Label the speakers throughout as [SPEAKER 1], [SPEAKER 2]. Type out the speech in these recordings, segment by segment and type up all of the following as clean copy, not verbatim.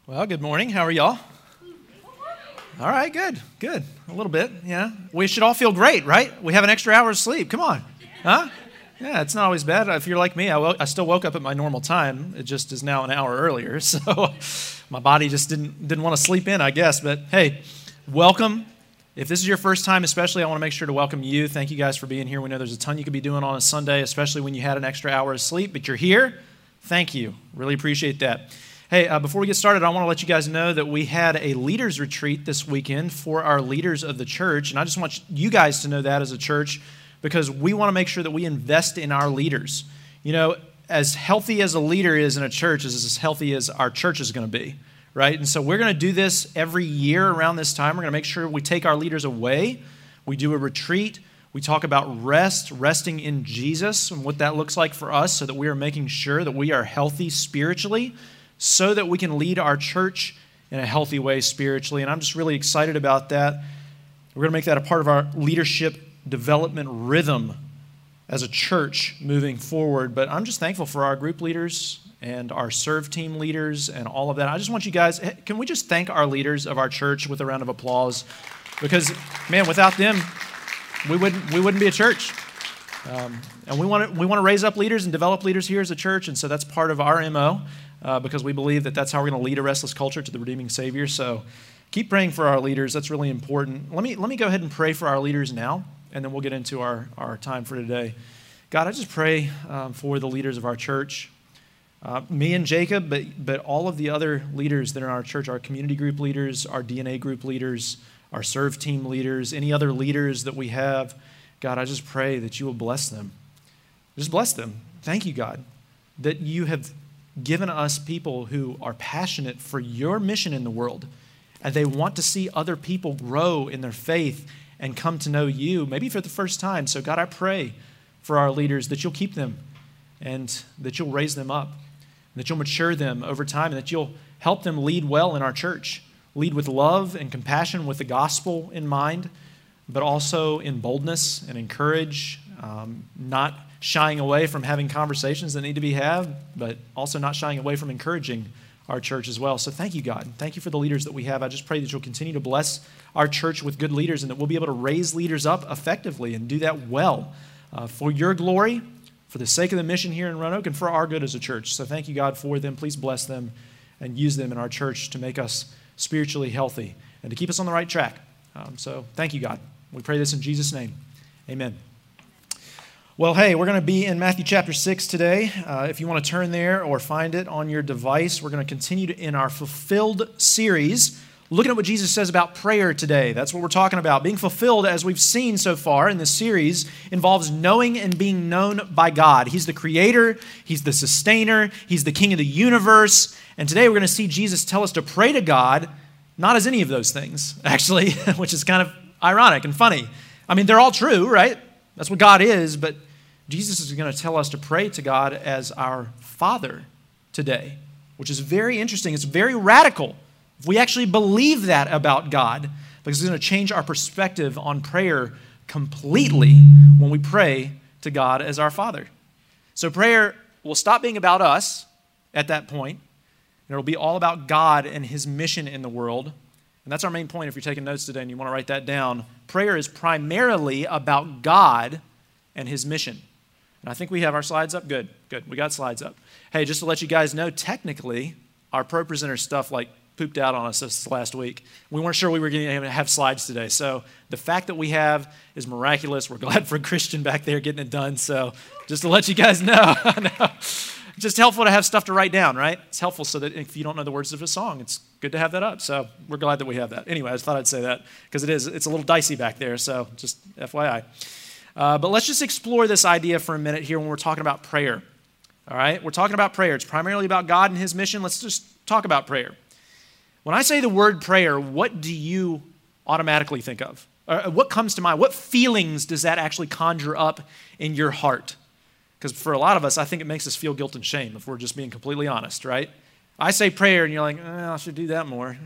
[SPEAKER 1] Well, good morning. How are y'all? All right, good. A little bit, yeah. We should all feel great, right? We have an extra hour of sleep. Come on. Huh? Yeah, it's not always bad. If you're like me, I still woke up at my normal time. It just is now an hour earlier. So my body just didn't want to sleep in, I guess. But hey, welcome. If this is your first time especially, I want to make sure to welcome you. Thank you guys for being here. We know there's a ton you could be doing on a Sunday, especially when you had an extra hour of sleep, but you're here. Thank you. Really appreciate that. Hey, before we get started, I want to let you guys know that we had a leaders retreat this weekend for our leaders of the church, and I just want you guys to know that as a church because we want to make sure that we invest in our leaders. You know, as healthy as a leader is in a church is as healthy as our church is going to be, right? And so we're going to do this every year around this time. We're going to make sure we take our leaders away. We do a retreat. We talk about resting in Jesus and what that looks like for us so that we are making sure that we are healthy spiritually, so that we can lead our church in a healthy way spiritually. And I'm just really excited about that. We're going to make that a part of our leadership development rhythm as a church moving forward. But I'm just thankful for our group leaders and our serve team leaders and all of that. I just want you guys, can we just thank our leaders of our church with a round of applause? Because, man, without them, we wouldn't be a church. And we want to raise up leaders and develop leaders here as a church, and so that's part of our MO. Because we believe that that's how we're going to lead a restless culture to the redeeming Savior. So keep praying for our leaders. That's really important. Let me go ahead and pray for our leaders now, and then we'll get into our time for today. God, I just pray for the leaders of our church, me and Jacob, but all of the other leaders that are in our church, our community group leaders, our DNA group leaders, our serve team leaders, any other leaders that we have. God, I just pray that you will bless them. Just bless them. Thank you, God, that you have given us people who are passionate for your mission in the world, and they want to see other people grow in their faith and come to know you, maybe for the first time. So God, I pray for our leaders that you'll keep them and that you'll raise them up, and that you'll mature them over time, and that you'll help them lead well in our church, lead with love and compassion with the gospel in mind, but also in boldness and in courage, not shying away from having conversations that need to be had, but also not shying away from encouraging our church as well. So thank you, God. Thank you for the leaders that we have. I just pray that you'll continue to bless our church with good leaders and that we'll be able to raise leaders up effectively and do that well for your glory, for the sake of the mission here in Roanoke, and for our good as a church. So thank you, God, for them. Please bless them and use them in our church to make us spiritually healthy and to keep us on the right track. So thank you, God. We pray this in Jesus' name. Amen. Well, hey, we're going to be in Matthew chapter 6 today. If you want to turn there or find it on your device, we're going to continue in our Fulfilled series, looking at what Jesus says about prayer today. That's what we're talking about. Being fulfilled, as we've seen so far in this series, involves knowing and being known by God. He's the creator, He's the sustainer, He's the king of the universe. And today we're going to see Jesus tell us to pray to God, not as any of those things, actually, which is kind of ironic and funny. I mean, they're all true, right? That's what God is, but Jesus is going to tell us to pray to God as our Father today, which is very interesting. It's very radical if we actually believe that about God, because it's going to change our perspective on prayer completely when we pray to God as our Father. So prayer will stop being about us at that point, and it'll be all about God and His mission in the world. And that's our main point if you're taking notes today and you want to write that down. Prayer is primarily about God and His mission. And I think we have our slides up. Good. We got slides up. Hey, just to let you guys know, technically, our ProPresenter stuff pooped out on us this last week. We weren't sure we were going to have slides today. So the fact that we have is miraculous. We're glad for Christian back there getting it done. So just to let you guys know, just helpful to have stuff to write down, right? It's helpful so that if you don't know the words of a song, it's good to have that up. So we're glad that we have that. Anyway, I just thought I'd say that because it's a little dicey back there. So just FYI. But let's just explore this idea for a minute here when we're talking about prayer. All right? We're talking about prayer. It's primarily about God and His mission. Let's just talk about prayer. When I say the word prayer, what do you automatically think of? What comes to mind? What feelings does that actually conjure up in your heart? Because for a lot of us, I think it makes us feel guilt and shame if we're just being completely honest, right? I say prayer and you're like, I should do that more.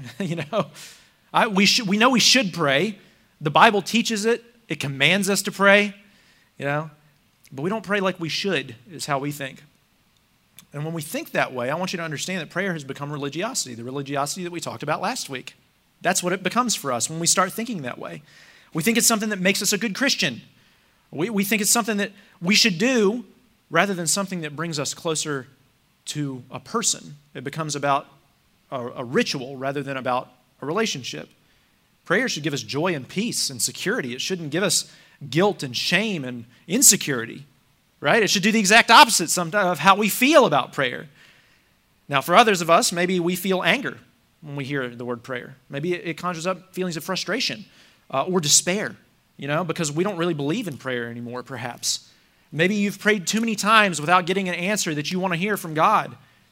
[SPEAKER 1] We know we should pray. The Bible teaches it. It commands us to pray, but we don't pray like we should, is how we think. And when we think that way, I want you to understand that prayer has become religiosity, the religiosity that we talked about last week. That's what it becomes for us when we start thinking that way. We think it's something that makes us a good Christian. We think it's something that we should do rather than something that brings us closer to a person. It becomes about a ritual rather than about a relationship. Prayer should give us joy and peace and security. It shouldn't give us guilt and shame and insecurity, right? It should do the exact opposite sometimes of how we feel about prayer. Now, for others of us, maybe we feel anger when we hear the word prayer. Maybe it conjures up feelings of frustration or despair, because we don't really believe in prayer anymore, perhaps. Maybe you've prayed too many times without getting an answer that you want to hear from God.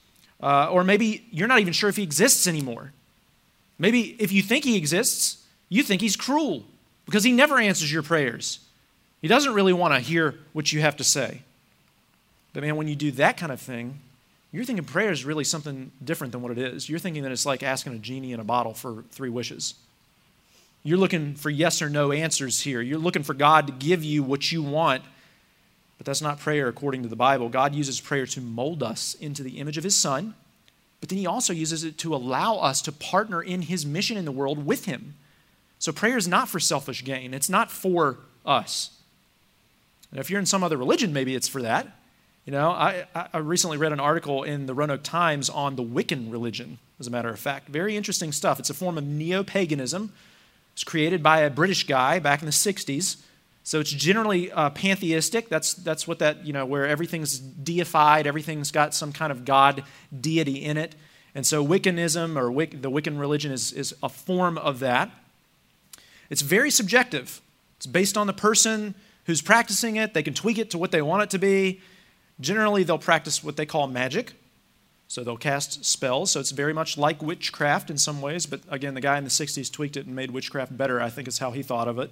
[SPEAKER 1] Or maybe you're not even sure if he exists anymore. Maybe if you think he exists, you think he's cruel because he never answers your prayers. He doesn't really want to hear what you have to say. But man, when you do that kind of thing, you're thinking prayer is really something different than what it is. You're thinking that it's like asking a genie in a bottle for 3 wishes. You're looking for yes or no answers here. You're looking for God to give you what you want. But that's not prayer according to the Bible. God uses prayer to mold us into the image of his Son, but then he also uses it to allow us to partner in his mission in the world with him. So prayer is not for selfish gain. It's not for us. And if you're in some other religion, maybe it's for that. I recently read an article in the Roanoke Times on the Wiccan religion, as a matter of fact. Very interesting stuff. It's a form of neo-paganism. It's created by a British guy back in the 60s. So it's generally pantheistic. That's what that, where everything's deified, everything's got some kind of God deity in it. And so Wiccanism, or the Wiccan religion, is a form of that. It's very subjective. It's based on the person who's practicing it. They can tweak it to what they want it to be. Generally, they'll practice what they call magic. So they'll cast spells. So it's very much like witchcraft in some ways. But again, the guy in the 60s tweaked it and made witchcraft better, I think is how he thought of it.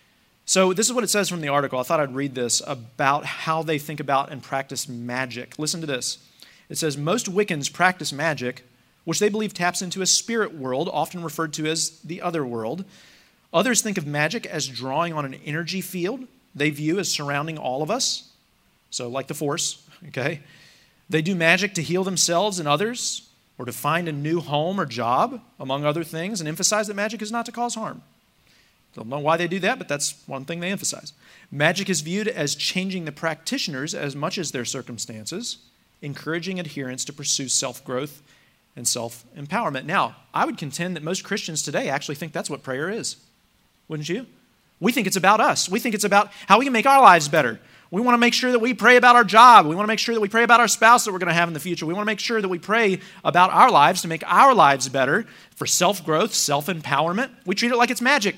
[SPEAKER 1] So this is what it says from the article. I thought I'd read this about how they think about and practice magic. Listen to this. It says, most Wiccans practice magic, which they believe taps into a spirit world, often referred to as the other world. Others think of magic as drawing on an energy field they view as surrounding all of us. So like the Force, okay? They do magic to heal themselves and others, or to find a new home or job, among other things, and emphasize that magic is not to cause harm. Don't know why they do that, but that's one thing they emphasize. Magic is viewed as changing the practitioners as much as their circumstances, encouraging adherents to pursue self-growth and self-empowerment. Now, I would contend that most Christians today actually think that's what prayer is. Wouldn't you? We think it's about us. We think it's about how we can make our lives better. We want to make sure that we pray about our job. We want to make sure that we pray about our spouse that we're going to have in the future. We want to make sure that we pray about our lives to make our lives better for self-growth, self-empowerment. We treat it like it's magic.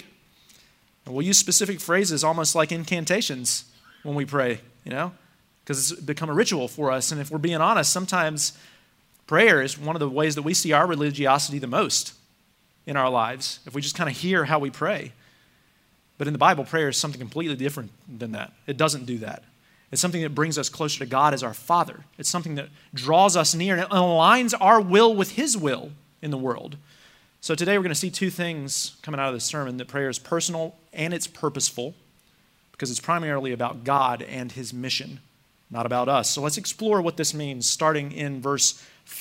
[SPEAKER 1] And we'll use specific phrases almost like incantations when we pray, because it's become a ritual for us. And if we're being honest, sometimes prayer is one of the ways that we see our religiosity the most in our lives, if we just kind of hear how we pray. But in the Bible, prayer is something completely different than that. It doesn't do that. It's something that brings us closer to God as our Father. It's something that draws us near and aligns our will with his will in the world. So today we're going to see 2 things coming out of this sermon, that prayer is personal and it's purposeful, because it's primarily about God and his mission, not about us. So let's explore what this means, starting in verse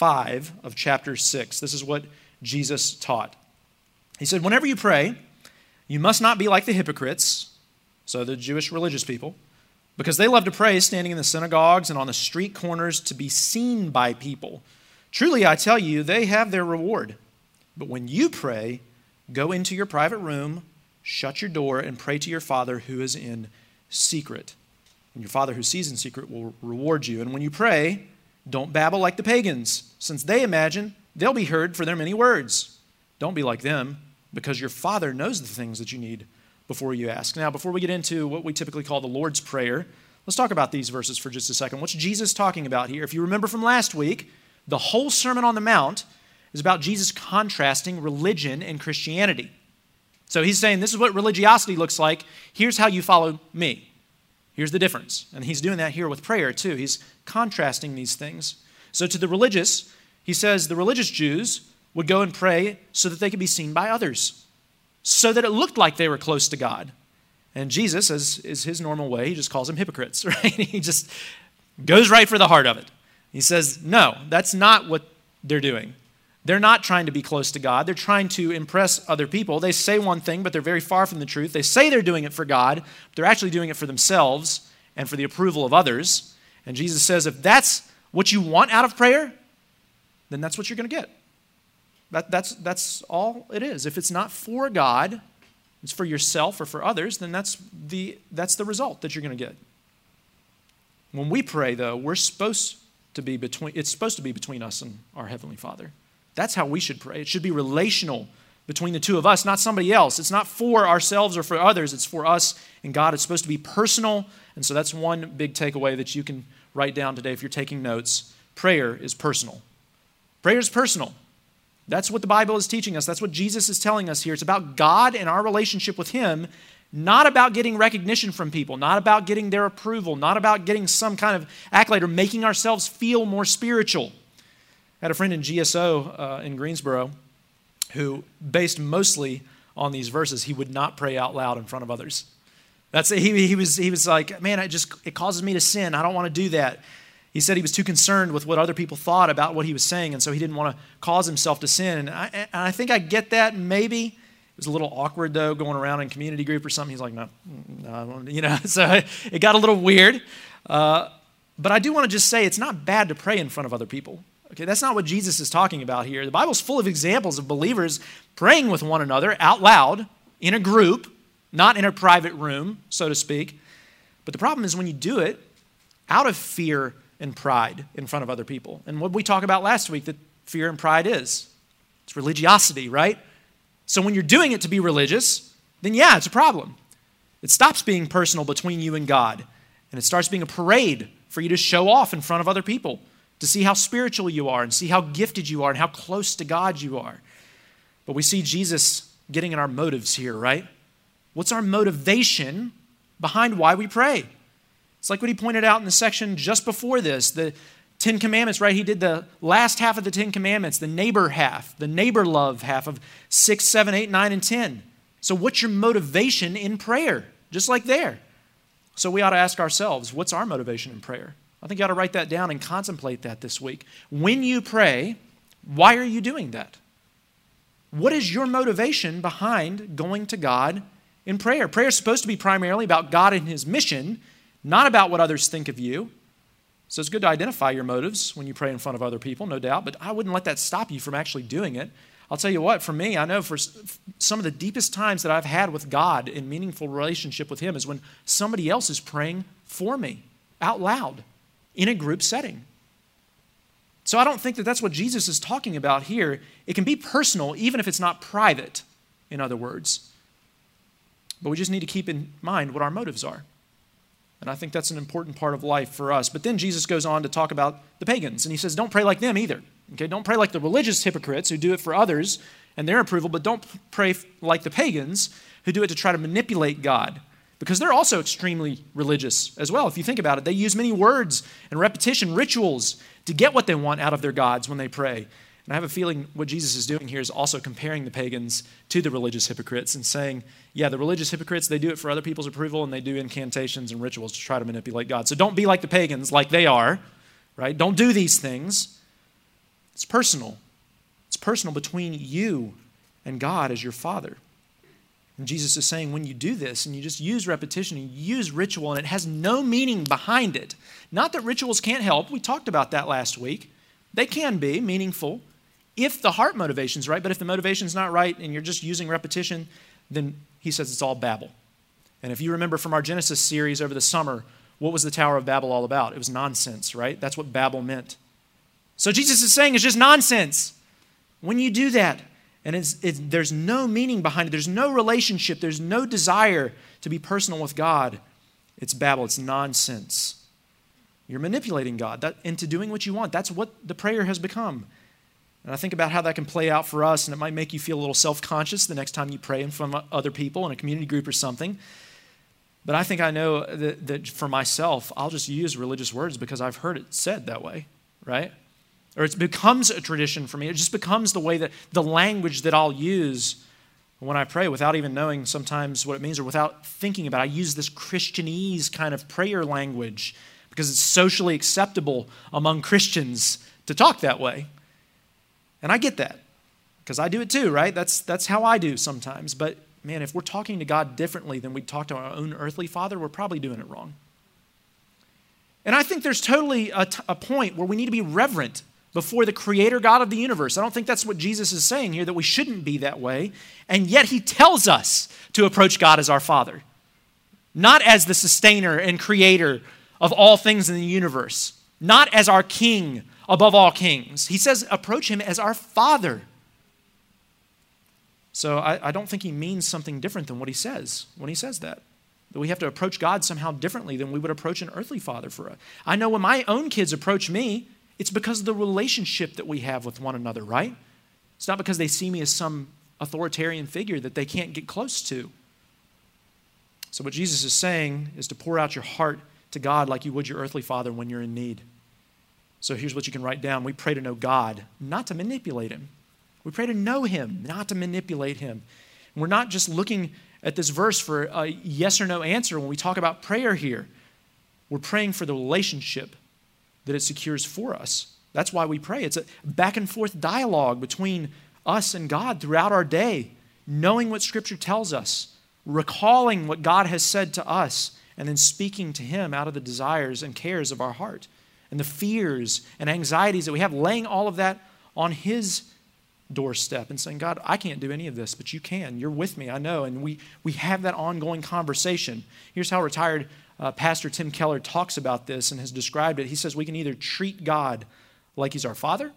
[SPEAKER 1] 5 of chapter 6. This is what Jesus taught. He said, whenever you pray, you must not be like the hypocrites, so the Jewish religious people, because they love to pray standing in the synagogues and on the street corners to be seen by people. Truly, I tell you, they have their reward. But when you pray, go into your private room, shut your door, and pray to your Father who is in secret. And your Father who sees in secret will reward you. And when you pray, don't babble like the pagans, since they imagine they'll be heard for their many words. Don't be like them, because your Father knows the things that you need before you ask. Now, before we get into what we typically call the Lord's Prayer, let's talk about these verses for just a second. What's Jesus talking about here? If you remember from last week, the whole Sermon on the Mount is about Jesus contrasting religion and Christianity. So he's saying, this is what religiosity looks like. Here's how you follow me. Here's the difference. And he's doing that here with prayer too. He's contrasting these things. So to the religious, he says the religious Jews would go and pray so that they could be seen by others, so that it looked like they were close to God. And Jesus, as is his normal way, he just calls them hypocrites, right? He just goes right for the heart of it. He says, no, that's not what they're doing. They're not trying to be close to God. They're trying to impress other people. They say one thing, but they're very far from the truth. They say they're doing it for God, but they're actually doing it for themselves and for the approval of others. And Jesus says, if that's what you want out of prayer, then that's what you're going to get. That's all it is. If it's not for God, it's for yourself or for others, then that's the result that you're going to get. When we pray, though, it's supposed to be between us and our Heavenly Father. That's how we should pray. It should be relational between the two of us, not somebody else. It's not for ourselves or for others. It's for us and God. It's supposed to be personal. And so that's one big takeaway that you can write down today if you're taking notes. Prayer is personal. Prayer is personal. That's what the Bible is teaching us. That's what Jesus is telling us here. It's about God and our relationship with Him, not about getting recognition from people, not about getting their approval, not about getting some kind of accolade or making ourselves feel more spiritual. I had a friend in GSO in Greensboro who, based mostly on these verses, he would not pray out loud in front of others. He was like, man, it causes me to sin. I don't want to do that. He said he was too concerned with what other people thought about what he was saying, and so he didn't want to cause himself to sin. And I think I get that, maybe. It was a little awkward, though, going around in community group or something. He's like, no, so it got a little weird. But I do want to just say it's not bad to pray in front of other people. Okay, that's not what Jesus is talking about here. The Bible's full of examples of believers praying with one another out loud in a group, not in a private room, so to speak. But the problem is when you do it out of fear and pride in front of other people. And what we talked about last week, that fear and pride is. It's religiosity, right? So when you're doing it to be religious, then yeah, it's a problem. It stops being personal between you and God, and it starts being a parade for you to show off in front of other people, to see how spiritual you are and see how gifted you are and how close to God you are. But we see Jesus getting in our motives here, right? What's our motivation behind why we pray? It's like what he pointed out in the section just before this, the 10 Commandments, right? He did the last half of the 10 Commandments, the neighbor half, the neighbor love half of 6, 7, 8, 9, and 10. So what's your motivation in prayer? Just like there. So we ought to ask ourselves, what's our motivation in prayer? I think you ought to write that down and contemplate that this week. When you pray, why are you doing that? What is your motivation behind going to God in prayer? Prayer is supposed to be primarily about God and His mission, not about what others think of you. So it's good to identify your motives when you pray in front of other people, no doubt, but I wouldn't let that stop you from actually doing it. I'll tell you what, for me, I know for some of the deepest times that I've had with God in meaningful relationship with Him is when somebody else is praying for me out loud in a group setting. So I don't think that that's what Jesus is talking about here. It can be personal, even if it's not private, in other words. But we just need to keep in mind what our motives are. And I think that's an important part of life for us. But then Jesus goes on to talk about the pagans. And he says, don't pray like them either. Okay, don't pray like the religious hypocrites who do it for others and their approval, but don't pray like the pagans who do it to try to manipulate God. Because they're also extremely religious as well. If you think about it, they use many words and repetition, rituals, to get what they want out of their gods when they pray. And I have a feeling what Jesus is doing here is also comparing the pagans to the religious hypocrites and saying, yeah, the religious hypocrites, they do it for other people's approval and they do incantations and rituals to try to manipulate God. So don't be like the pagans, like they are, right? Don't do these things. It's personal. It's personal between you and God as your Father. And Jesus is saying when you do this and you just use repetition and you use ritual and it has no meaning behind it, not that rituals can't help. We talked about that last week. They can be meaningful if the heart motivation's right, but if the motivation's not right and you're just using repetition, then he says it's all Babel. And if you remember from our Genesis series over the summer, what was the Tower of Babel all about? It was nonsense, right? That's what Babel meant. So Jesus is saying it's just nonsense. When you do that, and there's no meaning behind it, there's no relationship, there's no desire to be personal with God, it's Babel, it's nonsense. You're manipulating God into doing what you want. That's what the prayer has become. And I think about how that can play out for us, and it might make you feel a little self-conscious the next time you pray in front of other people in a community group or something. But I think I know that for myself, I'll just use religious words because I've heard it said that way, right? Or it becomes a tradition for me. It just becomes the way that the language that I'll use when I pray without even knowing sometimes what it means or without thinking about it. I use this Christianese kind of prayer language because it's socially acceptable among Christians to talk that way. And I get that, because I do it too, right? That's how I do sometimes. But man, if we're talking to God differently than we talk to our own earthly father, we're probably doing it wrong. And I think there's totally a point where we need to be reverent before the creator God of the universe. I don't think that's what Jesus is saying here, that we shouldn't be that way. And yet he tells us to approach God as our Father, not as the sustainer and creator of all things in the universe, not as our king above all kings. He says approach him as our Father. So I don't think he means something different than what he says when he says that we have to approach God somehow differently than we would approach an earthly father for us. I know when my own kids approach me, it's because of the relationship that we have with one another, right? It's not because they see me as some authoritarian figure that they can't get close to. So what Jesus is saying is to pour out your heart to God like you would your earthly father when you're in need. So here's what you can write down. We pray to know God, not to manipulate him. We pray to know him, not to manipulate him. And we're not just looking at this verse for a yes or no answer when we talk about prayer here. We're praying for the relationship that it secures for us. That's why we pray. It's a back and forth dialogue between us and God throughout our day, knowing what Scripture tells us, recalling what God has said to us, and then speaking to him out of the desires and cares of our heart and the fears and anxieties that we have, laying all of that on his doorstep and saying, God, I can't do any of this, but you can. You're with me, I know. And we have that ongoing conversation. Here's how retired Pastor Tim Keller talks about this and has described it. He says we can either treat God like he's our father,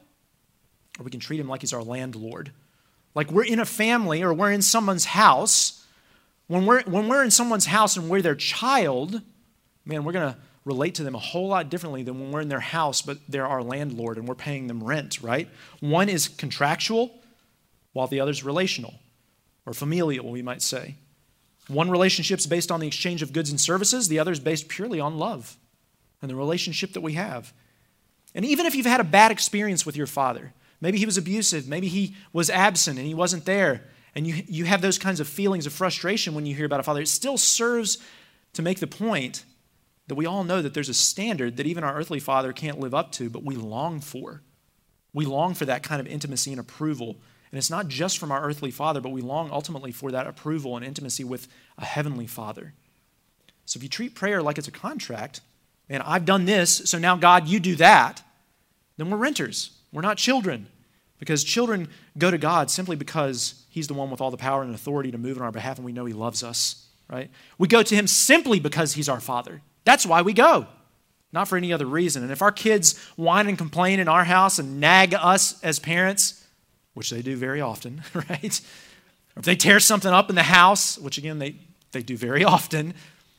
[SPEAKER 1] or we can treat him like he's our landlord. Like we're in a family or we're in someone's house. When we're in someone's house and we're their child, man, we're going to relate to them a whole lot differently than when we're in their house, but they're our landlord and we're paying them rent, right? One is contractual, while the other is relational, or familial, we might say. One relationship is based on the exchange of goods and services. The other is based purely on love and the relationship that we have. And even if you've had a bad experience with your father, maybe he was abusive, maybe he was absent and he wasn't there, and you have those kinds of feelings of frustration when you hear about a father, it still serves to make the point that we all know that there's a standard that even our earthly father can't live up to, but we long for. We long for that kind of intimacy and approval. And it's not just from our earthly father, but we long ultimately for that approval and intimacy with a heavenly father. So if you treat prayer like it's a contract, and I've done this, so now God, you do that, then we're renters. We're not children. Because children go to God simply because he's the one with all the power and authority to move on our behalf, and we know he loves us, right? We go to him simply because he's our father. That's why we go, not for any other reason. And if our kids whine and complain in our house and nag us as parents, which they do very often, right? Or if they tear something up in the house, which again, they do very often,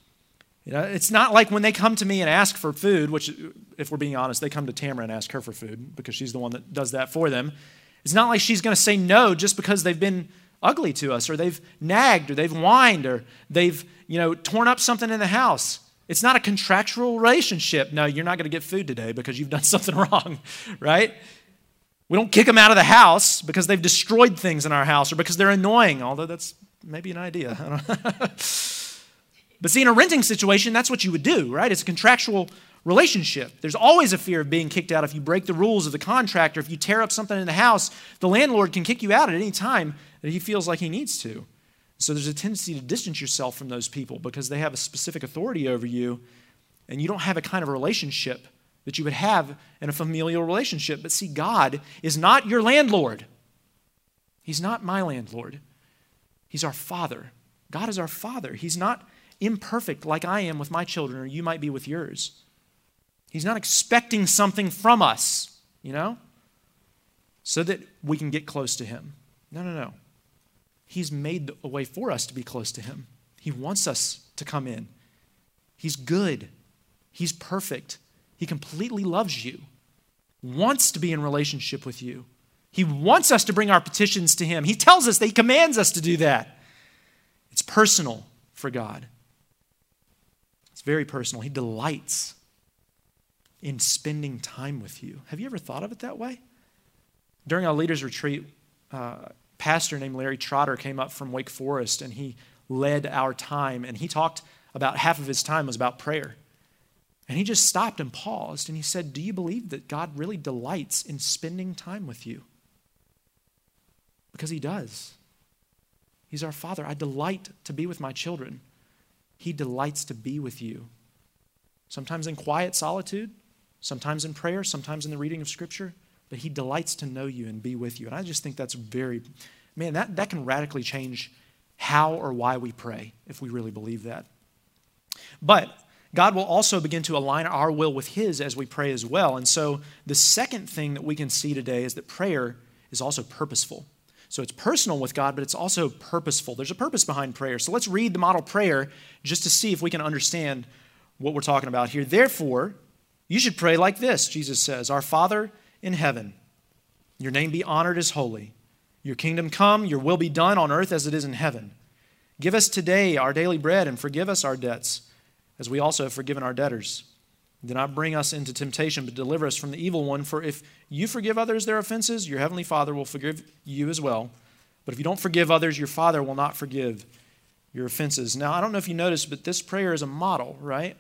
[SPEAKER 1] it's not like when they come to me and ask for food, which if we're being honest, they come to Tamara and ask her for food because she's the one that does that for them. It's not like she's going to say no just because they've been ugly to us or they've nagged or they've whined or they've torn up something in the house. It's not a contractual relationship. No, you're not going to get food today because you've done something wrong, right? We don't kick them out of the house because they've destroyed things in our house or because they're annoying, although that's maybe an idea. I don't know. But see, in a renting situation, that's what you would do, right? It's a contractual relationship. There's always a fear of being kicked out if you break the rules of the contract or if you tear up something in the house. The landlord can kick you out at any time that he feels like he needs to. So there's a tendency to distance yourself from those people because they have a specific authority over you and you don't have a kind of a relationship that you would have in a familial relationship. But see, God is not your landlord. He's not my landlord. He's our Father. God is our Father. He's not imperfect like I am with my children or you might be with yours. He's not expecting something from us, so that we can get close to him. No. He's made a way for us to be close to him. He wants us to come in. He's good. He's perfect. He completely loves you, wants to be in relationship with you. He wants us to bring our petitions to him. He tells us that he commands us to do that. It's personal for God. It's very personal. He delights in spending time with you. Have you ever thought of it that way? During our leaders retreat, a pastor named Larry Trotter came up from Wake Forest and he led our time and he talked about half of his time was about prayer. And he just stopped and paused and he said, do you believe that God really delights in spending time with you? Because he does. He's our Father. I delight to be with my children. He delights to be with you. Sometimes in quiet solitude, sometimes in prayer, sometimes in the reading of Scripture, but he delights to know you and be with you. And I just think that's that can radically change how or why we pray if we really believe that. But God will also begin to align our will with his as we pray as well. And so the second thing that we can see today is that prayer is also purposeful. So it's personal with God, but it's also purposeful. There's a purpose behind prayer. So let's read the model prayer just to see if we can understand what we're talking about here. Therefore, you should pray like this, Jesus says, Our Father in heaven, your name be honored as holy. Your kingdom come, your will be done on earth as it is in heaven. Give us today our daily bread and forgive us our debts, as we also have forgiven our debtors. Do not bring us into temptation, but deliver us from the evil one. For if you forgive others their offenses, your heavenly Father will forgive you as well. But if you don't forgive others, your Father will not forgive your offenses. Now, I don't know if you noticed, but this prayer is a model, right?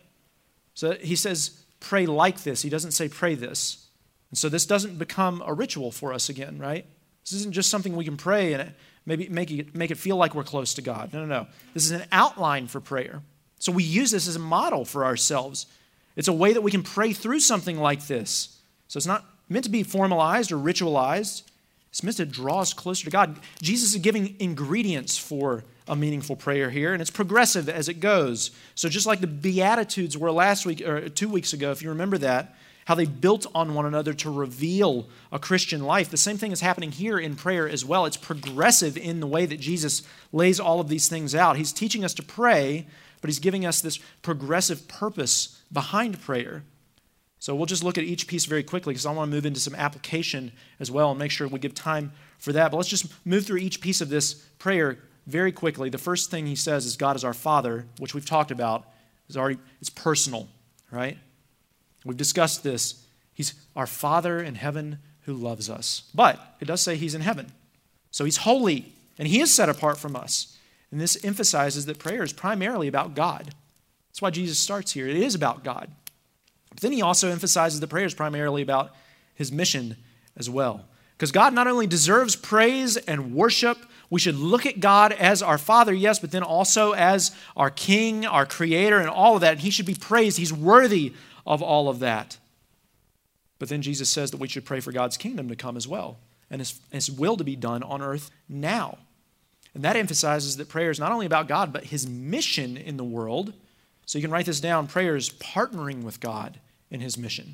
[SPEAKER 1] So he says, pray like this. He doesn't say pray this. And so this doesn't become a ritual for us again, right? This isn't just something we can pray and maybe make it feel like we're close to God. No. This is an outline for prayer. So we use this as a model for ourselves. It's a way that we can pray through something like this. So it's not meant to be formalized or ritualized. It's meant to draw us closer to God. Jesus is giving ingredients for a meaningful prayer here, and it's progressive as it goes. So just like the Beatitudes were last week or 2 weeks ago, if you remember that, how they built on one another to reveal a Christian life, the same thing is happening here in prayer as well. It's progressive in the way that Jesus lays all of these things out. He's teaching us to pray, but he's giving us this progressive purpose behind prayer. So we'll just look at each piece very quickly because I want to move into some application as well and make sure we give time for that. But let's just move through each piece of this prayer very quickly. The first thing he says is God is our Father, which we've talked about. It's personal, right? We've discussed this. He's our Father in heaven who loves us. But it does say he's in heaven. So he's holy and he is set apart from us. And this emphasizes that prayer is primarily about God. That's why Jesus starts here. It is about God. But then he also emphasizes that prayer is primarily about his mission as well. Because God not only deserves praise and worship, we should look at God as our Father, yes, but then also as our King, our Creator, and all of that. And he should be praised. He's worthy of all of that. But then Jesus says that we should pray for God's kingdom to come as well, and his will to be done on earth now. And that emphasizes that prayer is not only about God, but his mission in the world. So you can write this down. Prayer is partnering with God in his mission.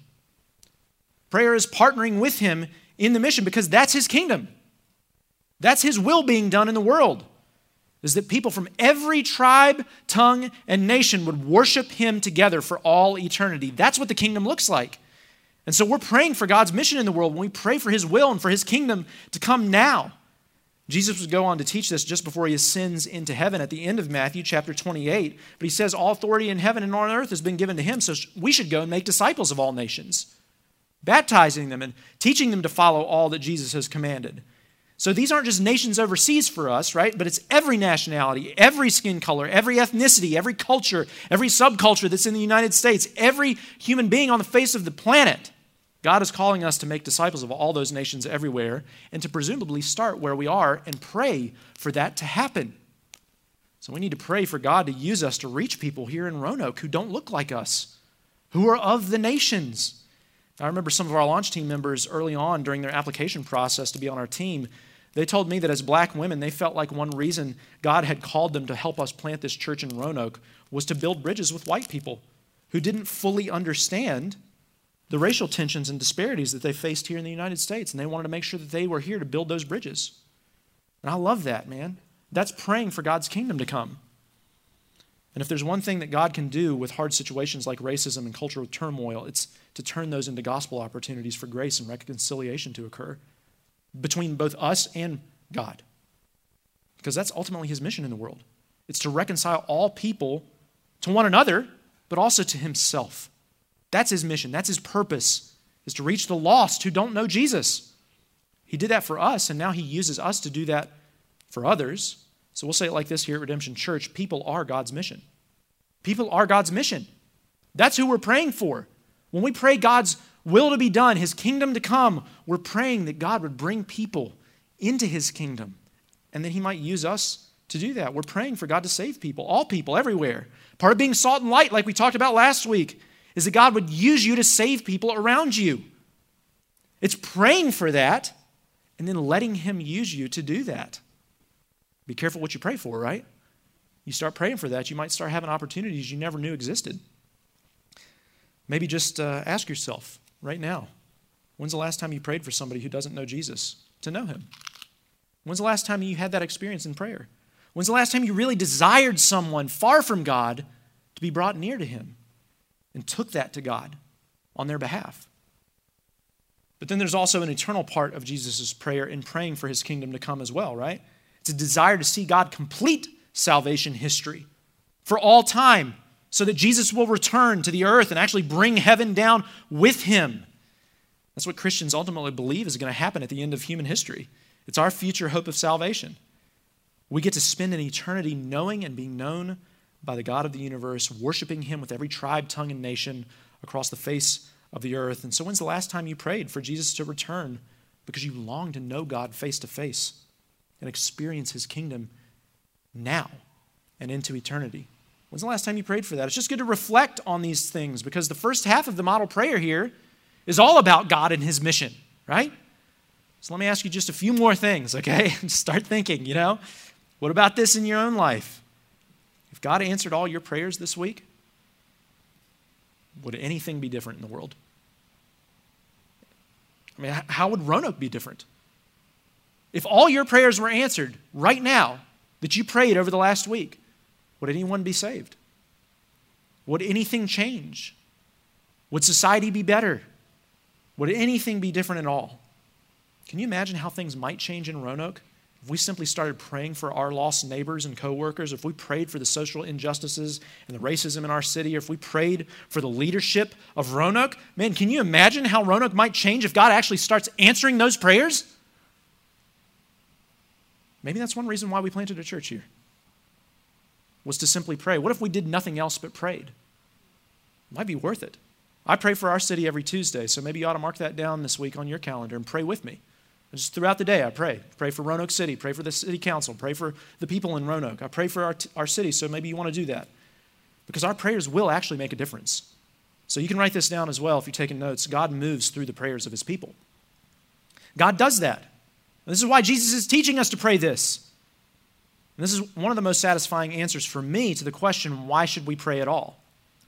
[SPEAKER 1] Prayer is partnering with him in the mission because that's his kingdom. That's his will being done in the world, is that people from every tribe, tongue, and nation would worship him together for all eternity. That's what the kingdom looks like. And so we're praying for God's mission in the world when we pray for his will and for his kingdom to come now. Jesus would go on to teach this just before he ascends into heaven at the end of Matthew chapter 28. But he says all authority in heaven and on earth has been given to him, so we should go and make disciples of all nations, baptizing them and teaching them to follow all that Jesus has commanded. So these aren't just nations overseas for us, right? But it's every nationality, every skin color, every ethnicity, every culture, every subculture that's in the United States, every human being on the face of the planet. God is calling us to make disciples of all those nations everywhere and to presumably start where we are and pray for that to happen. So we need to pray for God to use us to reach people here in Roanoke who don't look like us, who are of the nations. I remember some of our launch team members early on during their application process to be on our team. They told me that as black women, they felt like one reason God had called them to help us plant this church in Roanoke was to build bridges with white people who didn't fully understand the racial tensions and disparities that they faced here in the United States, and they wanted to make sure that they were here to build those bridges. And I love that, man. That's praying for God's kingdom to come. And if there's one thing that God can do with hard situations like racism and cultural turmoil, it's to turn those into gospel opportunities for grace and reconciliation to occur between both us and God. Because that's ultimately his mission in the world. It's to reconcile all people to one another, but also to himself. That's his mission. That's his purpose, is to reach the lost who don't know Jesus. He did that for us, and now he uses us to do that for others. So we'll say it like this here at Redemption Church. People are God's mission. People are God's mission. That's who we're praying for. When we pray God's will to be done, his kingdom to come, we're praying that God would bring people into his kingdom and that he might use us to do that. We're praying for God to save people, all people, everywhere. Part of being salt and light, like we talked about last week, is that God would use you to save people around you. It's praying for that and then letting him use you to do that. Be careful what you pray for, right? You start praying for that, you might start having opportunities you never knew existed. Maybe just ask yourself right now, when's the last time you prayed for somebody who doesn't know Jesus to know him? When's the last time you had that experience in prayer? When's the last time you really desired someone far from God to be brought near to him and took that to God on their behalf? But then there's also an eternal part of Jesus' prayer in praying for his kingdom to come as well, right? It's a desire to see God complete salvation history for all time so that Jesus will return to the earth and actually bring heaven down with him. That's what Christians ultimately believe is going to happen at the end of human history. It's our future hope of salvation. We get to spend an eternity knowing and being known by the God of the universe, worshiping him with every tribe, tongue, and nation across the face of the earth. And so when's the last time you prayed for Jesus to return because you long to know God face to face and experience his kingdom now and into eternity? When's the last time you prayed for that? It's just good to reflect on these things because the first half of the model prayer here is all about God and his mission, right? So let me ask you just a few more things, okay? Just start thinking, what about this in your own life? If God answered all your prayers this week, would anything be different in the world? I mean, how would Roanoke be different? If all your prayers were answered right now that you prayed over the last week, would anyone be saved? Would anything change? Would society be better? Would anything be different at all? Can you imagine how things might change in Roanoke if we simply started praying for our lost neighbors and coworkers, if we prayed for the social injustices and the racism in our city, or if we prayed for the leadership of Roanoke? Man, can you imagine how Roanoke might change if God actually starts answering those prayers? Maybe that's one reason why we planted a church here, was to simply pray. What if we did nothing else but prayed? It might be worth it. I pray for our city every Tuesday, so maybe you ought to mark that down this week on your calendar and pray with me. Just throughout the day, I pray. Pray for Roanoke City. Pray for the city council. Pray for the people in Roanoke. I pray for our city, so maybe you want to do that. Because our prayers will actually make a difference. So you can write this down as well if you're taking notes. God moves through the prayers of his people. God does that. And this is why Jesus is teaching us to pray this. And this is one of the most satisfying answers for me to the question, why should we pray at all?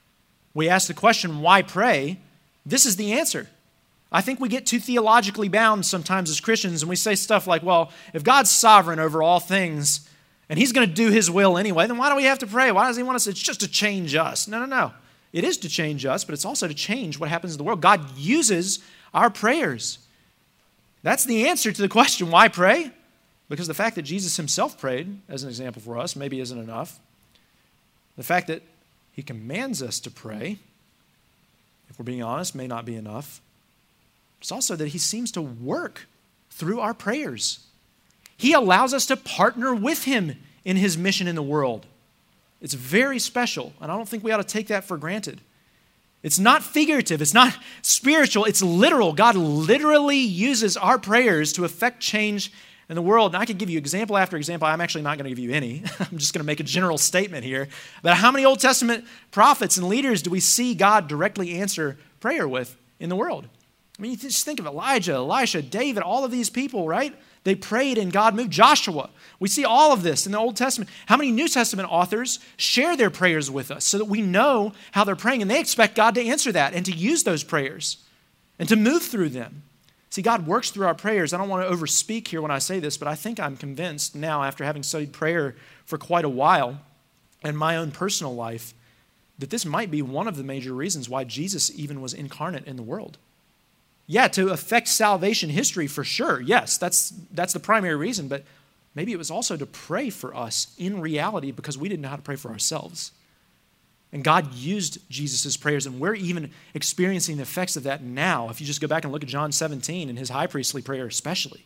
[SPEAKER 1] We ask the question, why pray? This is the answer. I think we get too theologically bound sometimes as Christians, and we say stuff like, well, if God's sovereign over all things, and he's going to do his will anyway, then why do we have to pray? Why does he want us? It's just to change us. No. It is to change us, but it's also to change what happens in the world. God uses our prayers. That's the answer to the question, why pray? Because the fact that Jesus himself prayed, as an example for us, maybe isn't enough. The fact that he commands us to pray, if we're being honest, may not be enough. It's also that he seems to work through our prayers. He allows us to partner with him in his mission in the world. It's very special, and I don't think we ought to take that for granted. It's not figurative. It's not spiritual. It's literal. God literally uses our prayers to affect change in the world. And I could give you example after example. I'm actually not going to give you any. I'm just going to make a general statement here. But how many Old Testament prophets and leaders do we see God directly answer prayer with in the world? I mean, you just think of Elijah, Elisha, David, all of these people, right? They prayed and God moved. Joshua. We see all of this in the Old Testament. How many New Testament authors share their prayers with us so that we know how they're praying, and they expect God to answer that and to use those prayers and to move through them. See, God works through our prayers. I don't want to overspeak here when I say this, but I think I'm convinced now, after having studied prayer for quite a while in my own personal life, that this might be one of the major reasons why Jesus even was incarnate in the world. Yeah, to affect salvation history for sure. Yes, that's the primary reason, but maybe it was also to pray for us in reality because we didn't know how to pray for ourselves. And God used Jesus' prayers, and we're even experiencing the effects of that now. If you just go back and look at John 17 and his high priestly prayer especially.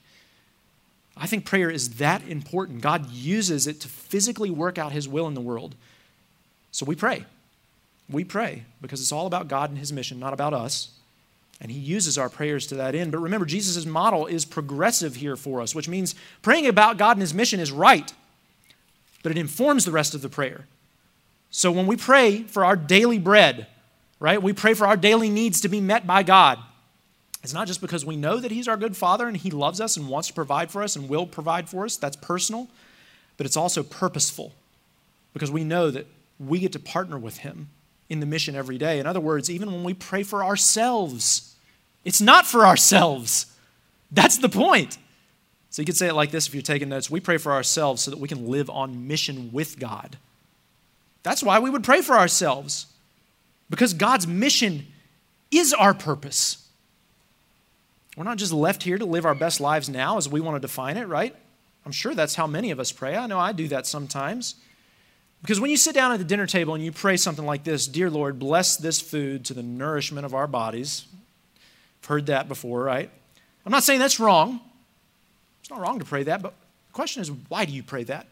[SPEAKER 1] I think prayer is that important. God uses it to physically work out his will in the world. So we pray. we pray because it's all about God and his mission, not about us. And he uses our prayers to that end. But remember, Jesus' model is progressive here for us, which means praying about God and his mission is right, but it informs the rest of the prayer. So when we pray for our daily bread, right, we pray for our daily needs to be met by God. It's not just because we know that he's our good Father and he loves us and wants to provide for us and will provide for us. That's personal. But it's also purposeful because we know that we get to partner with him in the mission every day. In other words, even when we pray for ourselves, it's not for ourselves. That's the point. So you could say it like this if you're taking notes. We pray for ourselves so that we can live on mission with God. That's why we would pray for ourselves, because God's mission is our purpose. We're not just left here to live our best lives now as we want to define it, right? I'm sure that's how many of us pray. I know I do that sometimes. Because when you sit down at the dinner table and you pray something like this, "Dear Lord, bless this food to the nourishment of our bodies." I've heard that before, right? I'm not saying that's wrong. It's not wrong to pray that, but the question is, why do you pray that?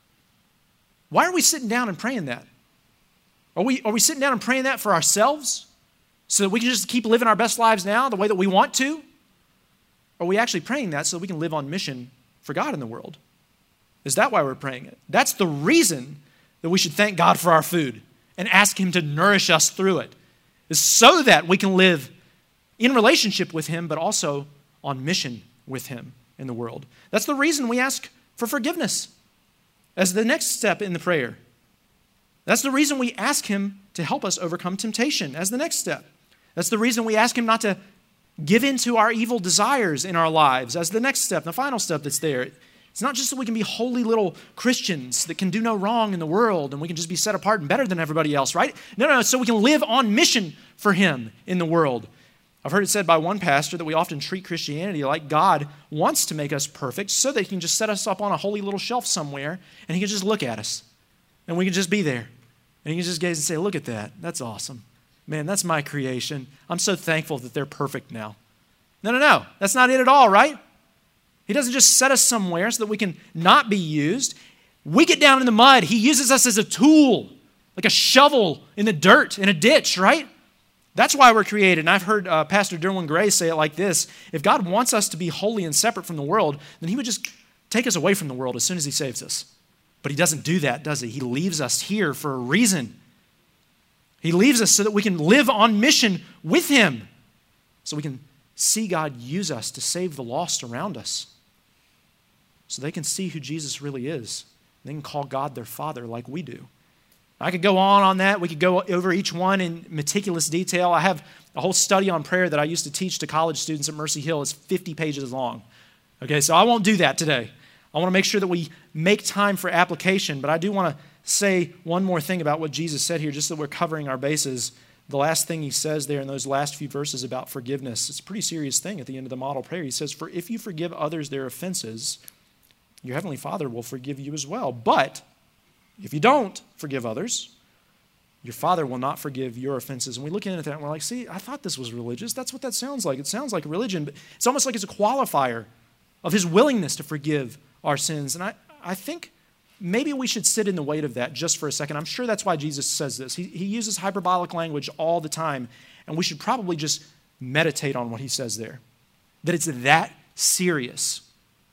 [SPEAKER 1] Why are we sitting down and praying that? Are we sitting down and praying that for ourselves so that we can just keep living our best lives now the way that we want to? Or are we actually praying that so that we can live on mission for God in the world? Is that why we're praying it? That's the reason that we should thank God for our food and ask him to nourish us through it, is so that we can live in relationship with him, but also on mission with him in the world. That's the reason we ask for forgiveness as the next step in the prayer. That's the reason we ask him to help us overcome temptation as the next step. That's the reason we ask him not to give in to our evil desires in our lives as the next step, the final step that's there. It's not just so we can be holy little Christians that can do no wrong in the world and we can just be set apart and better than everybody else, right? No, it's so we can live on mission for him in the world. I've heard it said by one pastor that we often treat Christianity like God wants to make us perfect so that he can just set us up on a holy little shelf somewhere and he can just look at us and we can just be there. And he can just gaze and say, "Look at that. That's awesome. Man, that's my creation. I'm so thankful that they're perfect now." No. That's not it at all, right? He doesn't just set us somewhere so that we can not be used. We get down in the mud. He uses us as a tool, like a shovel in the dirt, in a ditch, right? That's why we're created. And I've heard Pastor Derwin Gray say it like this: if God wants us to be holy and separate from the world, then he would just take us away from the world as soon as he saves us. But he doesn't do that, does he? He leaves us here for a reason. He leaves us so that we can live on mission with him, so we can see God use us to save the lost around us, so they can see who Jesus really is. They can call God their Father like we do. I could go on that. We could go over each one in meticulous detail. I have a whole study on prayer that I used to teach to college students at Mercy Hill. It's 50 pages long. Okay, so I won't do that today. I want to make sure that we make time for application, but I do want to say one more thing about what Jesus said here, just so that we're covering our bases. The last thing he says there in those last few verses about forgiveness, it's a pretty serious thing at the end of the model prayer. He says, "For if you forgive others their offenses, your heavenly Father will forgive you as well. But if you don't forgive others, your Father will not forgive your offenses." And we look into that and we're like, see, I thought this was religious. That's what that sounds like. It sounds like religion, but it's almost like it's a qualifier of his willingness to forgive our sins. And I think maybe we should sit in the weight of that just for a second. I'm sure that's why Jesus says this. He uses hyperbolic language all the time, and we should probably just meditate on what he says there, that it's that serious.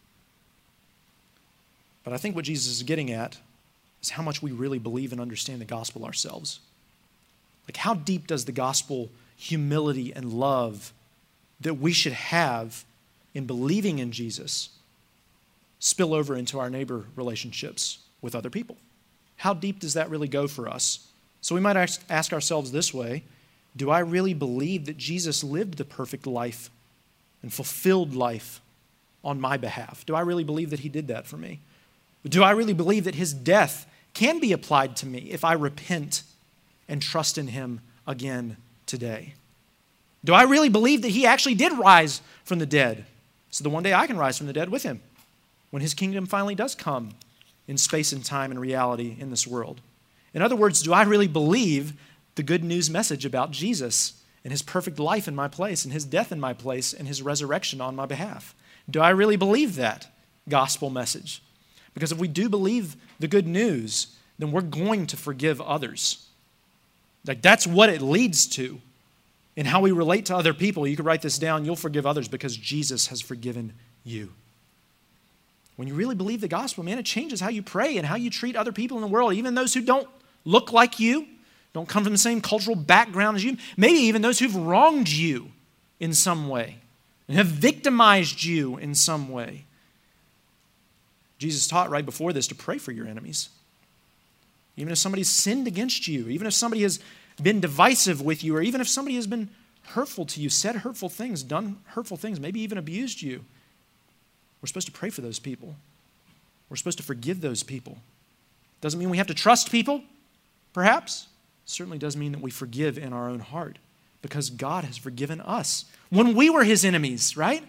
[SPEAKER 1] But I think what Jesus is getting at is how much we really believe and understand the gospel ourselves. Like, how deep does the gospel humility and love that we should have in believing in Jesus spill over into our neighbor relationships with other people? How deep does that really go for us? So we might ask ourselves this way: do I really believe that Jesus lived the perfect life and fulfilled life on my behalf? Do I really believe that he did that for me? Do I really believe that his death can be applied to me if I repent and trust in him again today? Do I really believe that he actually did rise from the dead so that one day I can rise from the dead with him when his kingdom finally does come in space and time and reality in this world? In other words, do I really believe the good news message about Jesus and his perfect life in my place and his death in my place and his resurrection on my behalf? Do I really believe that gospel message? Because if we do believe the good news, then we're going to forgive others. Like that's what it leads to in how we relate to other people. You could write this down. You'll forgive others because Jesus has forgiven you. When you really believe the gospel, man, it changes how you pray and how you treat other people in the world, even those who don't look like you, don't come from the same cultural background as you, maybe even those who've wronged you in some way and have victimized you in some way. Jesus taught right before this to pray for your enemies. Even if somebody's sinned against you, even if somebody has been divisive with you, or even if somebody has been hurtful to you, said hurtful things, done hurtful things, maybe even abused you, we're supposed to pray for those people. We're supposed to forgive those people. Doesn't mean we have to trust people, perhaps. It certainly does mean that we forgive in our own heart because God has forgiven us when we were his enemies, right?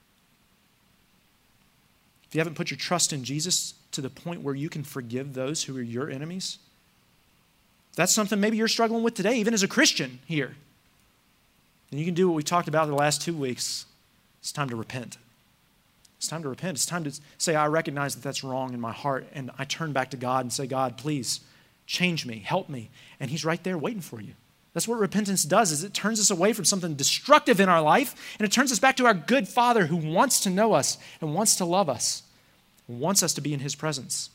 [SPEAKER 1] If you haven't put your trust in Jesus to the point where you can forgive those who are your enemies, if that's something maybe you're struggling with today, even as a Christian here, then you can do what we talked about the last 2 weeks. It's time to repent. It's time to repent. It's time to say, I recognize that that's wrong in my heart, and I turn back to God and say, God, please change me, help me. And he's right there waiting for you. That's what repentance does, is it turns us away from something destructive in our life, and it turns us back to our good Father who wants to know us and wants to love us, and wants us to be in his presence.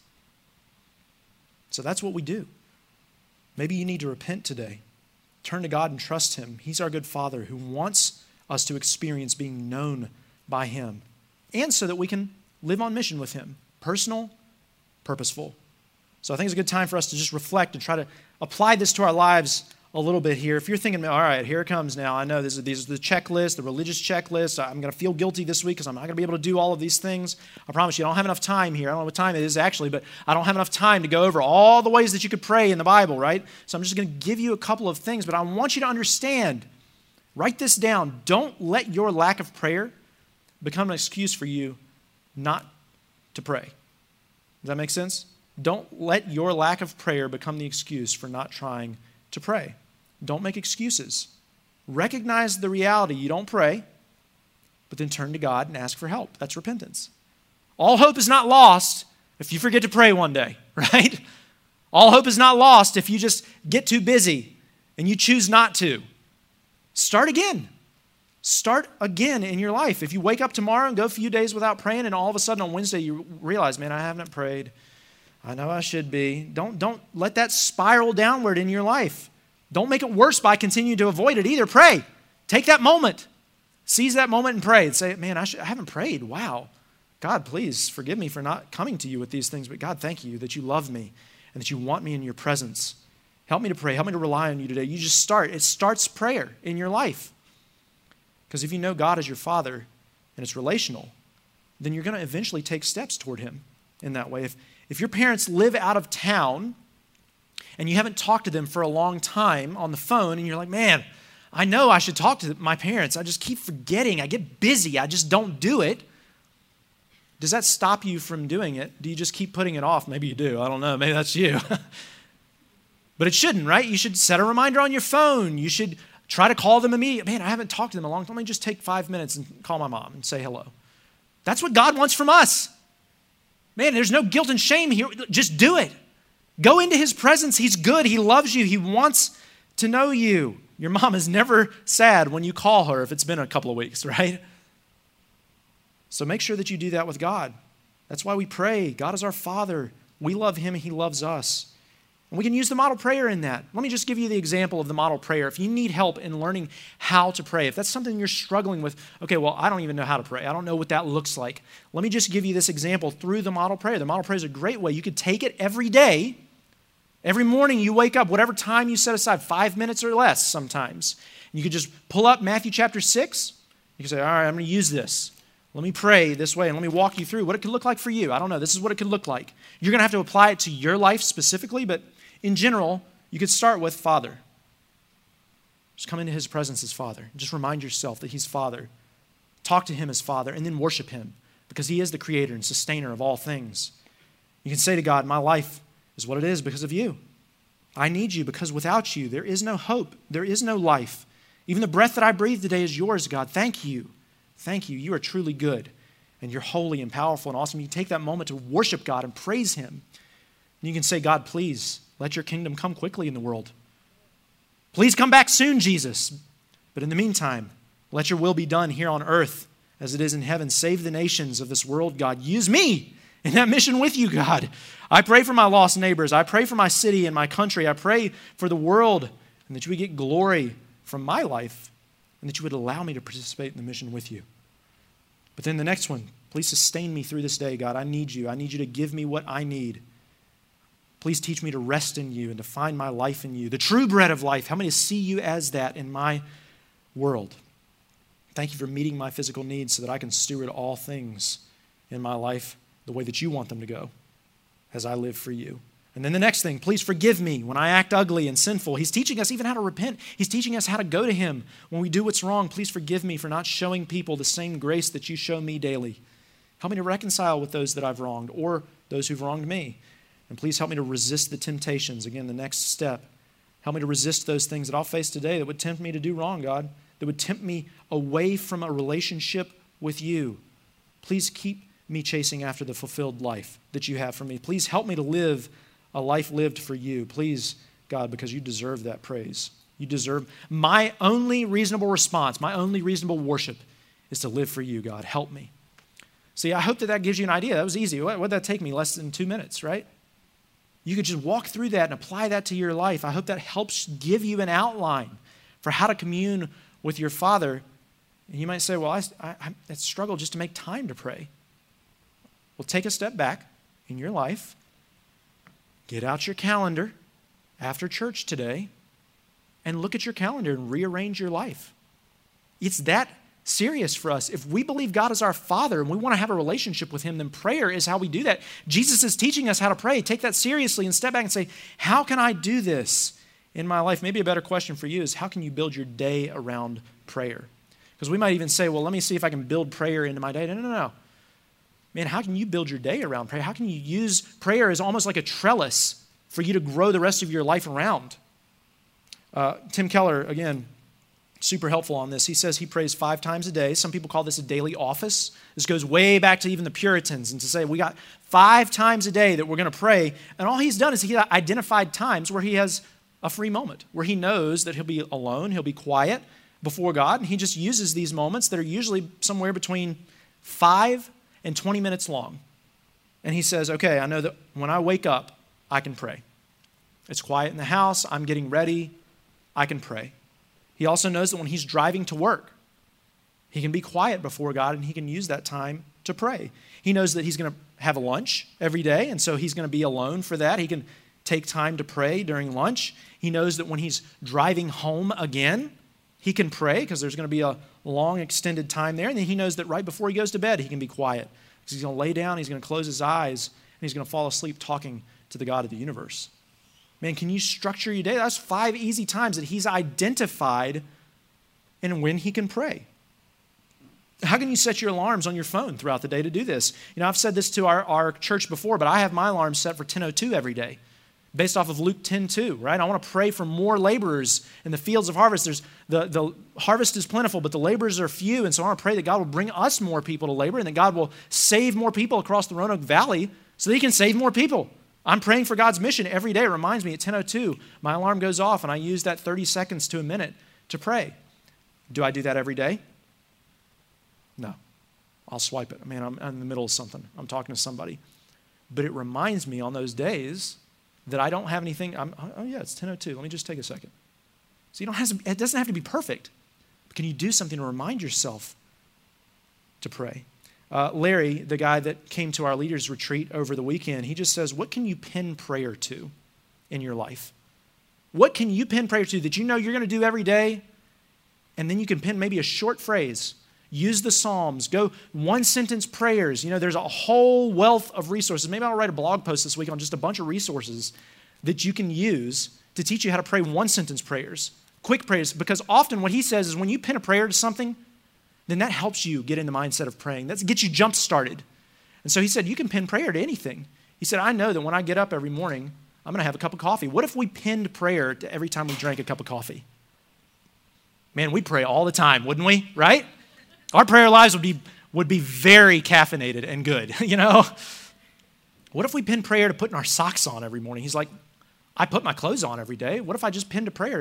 [SPEAKER 1] So that's what we do. Maybe you need to repent today. Turn to God and trust him. He's our good Father who wants us to experience being known by him, and so that we can live on mission with him, personal, purposeful. So I think it's a good time for us to just reflect and try to apply this to our lives a little bit here. If you're thinking, all right, here it comes now. I know these are the checklist, the religious checklist. I'm going to feel guilty this week because I'm not going to be able to do all of these things. I promise you, I don't have enough time here. I don't know what time it is actually, but I don't have enough time to go over all the ways that you could pray in the Bible, right? So I'm just going to give you a couple of things, but I want you to understand, write this down. Don't let your lack of prayer become an excuse for you not to pray. Does that make sense? Don't let your lack of prayer become the excuse for not trying to pray. Don't make excuses. Recognize the reality. You don't pray, but then turn to God and ask for help. That's repentance. All hope is not lost if you forget to pray one day, right? All hope is not lost if you just get too busy and you choose not to. Start again. Start again in your life. If you wake up tomorrow and go a few days without praying, and all of a sudden on Wednesday you realize, man, I haven't prayed. I know I should be. Don't let that spiral downward in your life. Don't make it worse by continuing to avoid it either. Pray. Take that moment. Seize that moment and pray. And say, man, I haven't prayed. Wow. God, please forgive me for not coming to you with these things. But God, thank you that you love me and that you want me in your presence. Help me to pray. Help me to rely on you today. You just start. It starts prayer in your life. Because if you know God as your Father and it's relational, then you're going to eventually take steps toward him in that way. If your parents live out of town and you haven't talked to them for a long time on the phone and you're like, man, I know I should talk to my parents. I just keep forgetting. I get busy. I just don't do it. Does that stop you from doing it? Do you just keep putting it off? Maybe you do. I don't know. Maybe that's you. But it shouldn't, right? You should set a reminder on your phone. You should try to call them immediately. Man, I haven't talked to them in a long time. Let me just take 5 minutes and call my mom and say hello. That's what God wants from us. Man, there's no guilt and shame here. Just do it. Go into his presence. He's good. He loves you. He wants to know you. Your mom is never sad when you call her if it's been a couple of weeks, right? So make sure that you do that with God. That's why we pray. God is our Father. We love him. He loves us. And we can use the model prayer in that. Let me just give you the example of the model prayer. If you need help in learning how to pray, if that's something you're struggling with, okay, well, I don't even know how to pray. I don't know what that looks like. Let me just give you this example through the model prayer. The model prayer is a great way. You could take it every day. Every morning you wake up, whatever time you set aside, 5 minutes or less sometimes. And you could just pull up Matthew chapter 6. You can say, all right, I'm going to use this. Let me pray this way and let me walk you through what it could look like for you. I don't know. This is what it could look like. You're going to have to apply it to your life specifically, but in general, you could start with Father. Just come into his presence as Father. Just remind yourself that he's Father. Talk to him as Father and then worship him because he is the creator and sustainer of all things. You can say to God, my life is what it is because of you. I need you because without you, there is no hope. There is no life. Even the breath that I breathe today is yours, God. Thank you. Thank you. You are truly good and you're holy and powerful and awesome. You take that moment to worship God and praise him. And you can say, God, please, let your kingdom come quickly in the world. Please come back soon, Jesus. But in the meantime, let your will be done here on earth as it is in heaven. Save the nations of this world, God. Use me in that mission with you, God. I pray for my lost neighbors. I pray for my city and my country. I pray for the world, and that you would get glory from my life, and that you would allow me to participate in the mission with you. But then the next one, please sustain me through this day, God. I need you. I need you to give me what I need. Please teach me to rest in you and to find my life in you, the true bread of life. Help me to see you as that in my world. Thank you for meeting my physical needs so that I can steward all things in my life the way that you want them to go as I live for you. And then the next thing, please forgive me when I act ugly and sinful. He's teaching us even how to repent. He's teaching us how to go to him when we do what's wrong. Please forgive me for not showing people the same grace that you show me daily. Help me to reconcile with those that I've wronged or those who've wronged me. And please help me to resist the temptations. Again, the next step. Help me to resist those things that I'll face today that would tempt me to do wrong, God, that would tempt me away from a relationship with you. Please keep me chasing after the fulfilled life that you have for me. Please help me to live a life lived for you. Please, God, because you deserve that praise. You deserve my only reasonable response, my only reasonable worship is to live for you, God. Help me. See, I hope that gives you an idea. That was easy. What would that take me? Less than 2 minutes, right? You could just walk through that and apply that to your life. I hope that helps give you an outline for how to commune with your Father. And you might say, well, I struggle just to make time to pray. Well, take a step back in your life. Get out your calendar after church today and look at your calendar and rearrange your life. It's that serious for us. If we believe God is our Father and we want to have a relationship with him, then prayer is how we do that. Jesus is teaching us how to pray. Take that seriously and step back and say, how can I do this in my life? Maybe a better question for you is, how can you build your day around prayer? Because we might even say, well, let me see if I can build prayer into my day. No. Man, how can you build your day around prayer? How can you use prayer as almost like a trellis for you to grow the rest of your life around? Tim Keller, again, super helpful on this. He says he prays 5 times a day. Some people call this a daily office. This goes way back to even the Puritans, and to say we got 5 times a day that we're going to pray. And all he's done is he identified times where he has a free moment, where he knows that he'll be alone, he'll be quiet before God, and he just uses these moments that are usually somewhere between 5 and 20 minutes long. And he says, okay, I know that when I wake up, I can pray. It's quiet in the house, I'm getting ready, I can pray. He also knows that when he's driving to work, he can be quiet before God and he can use that time to pray. He knows that he's going to have a lunch every day, and so he's going to be alone for that. He can take time to pray during lunch. He knows that when he's driving home again, he can pray because there's going to be a long extended time there. And then he knows that right before he goes to bed, he can be quiet because he's going to lay down, he's going to close his eyes, and he's going to fall asleep talking to the God of the universe. Man, can you structure your day? That's 5 easy times that he's identified and when he can pray. How can you set your alarms on your phone throughout the day to do this? You know, I've said this to our church before, but I have my alarm set for 10:02 every day, based off of Luke 10:2, right? I want to pray for more laborers in the fields of harvest. The harvest is plentiful, but the laborers are few, and so I want to pray that God will bring us more people to labor and that God will save more people across the Roanoke Valley so that he can save more people. I'm praying for God's mission every day. It reminds me at 10:02, my alarm goes off, and I use that 30 seconds to a minute to pray. Do I do that every day? No. I'll swipe it. Man, I'm in the middle of something. I'm talking to somebody. But it reminds me on those days that I don't have anything. Oh, yeah, it's 10:02. Let me just take a second. So it doesn't have to be perfect. But can you do something to remind yourself to pray? Larry, the guy that came to our leaders retreat over the weekend, he just says, what can you pin prayer to in your life? What can you pin prayer to that you know you're going to do every day? And then you can pin maybe a short phrase. Use the Psalms. Go 1-sentence prayers. You know, there's a whole wealth of resources. Maybe I'll write a blog post this week on just a bunch of resources that you can use to teach you how to pray 1-sentence prayers, quick prayers. Because often what he says is when you pin a prayer to something, then that helps you get in the mindset of praying. That gets you jump started. And so he said, you can pin prayer to anything. He said, I know that when I get up every morning, I'm going to have a cup of coffee. What if we pinned prayer to every time we drank a cup of coffee? Man, we'd pray all the time, wouldn't we? Right? Our prayer lives would be very caffeinated and good, you know? What if we pinned prayer to putting our socks on every morning? He's like, I put my clothes on every day. What if I just pinned a prayer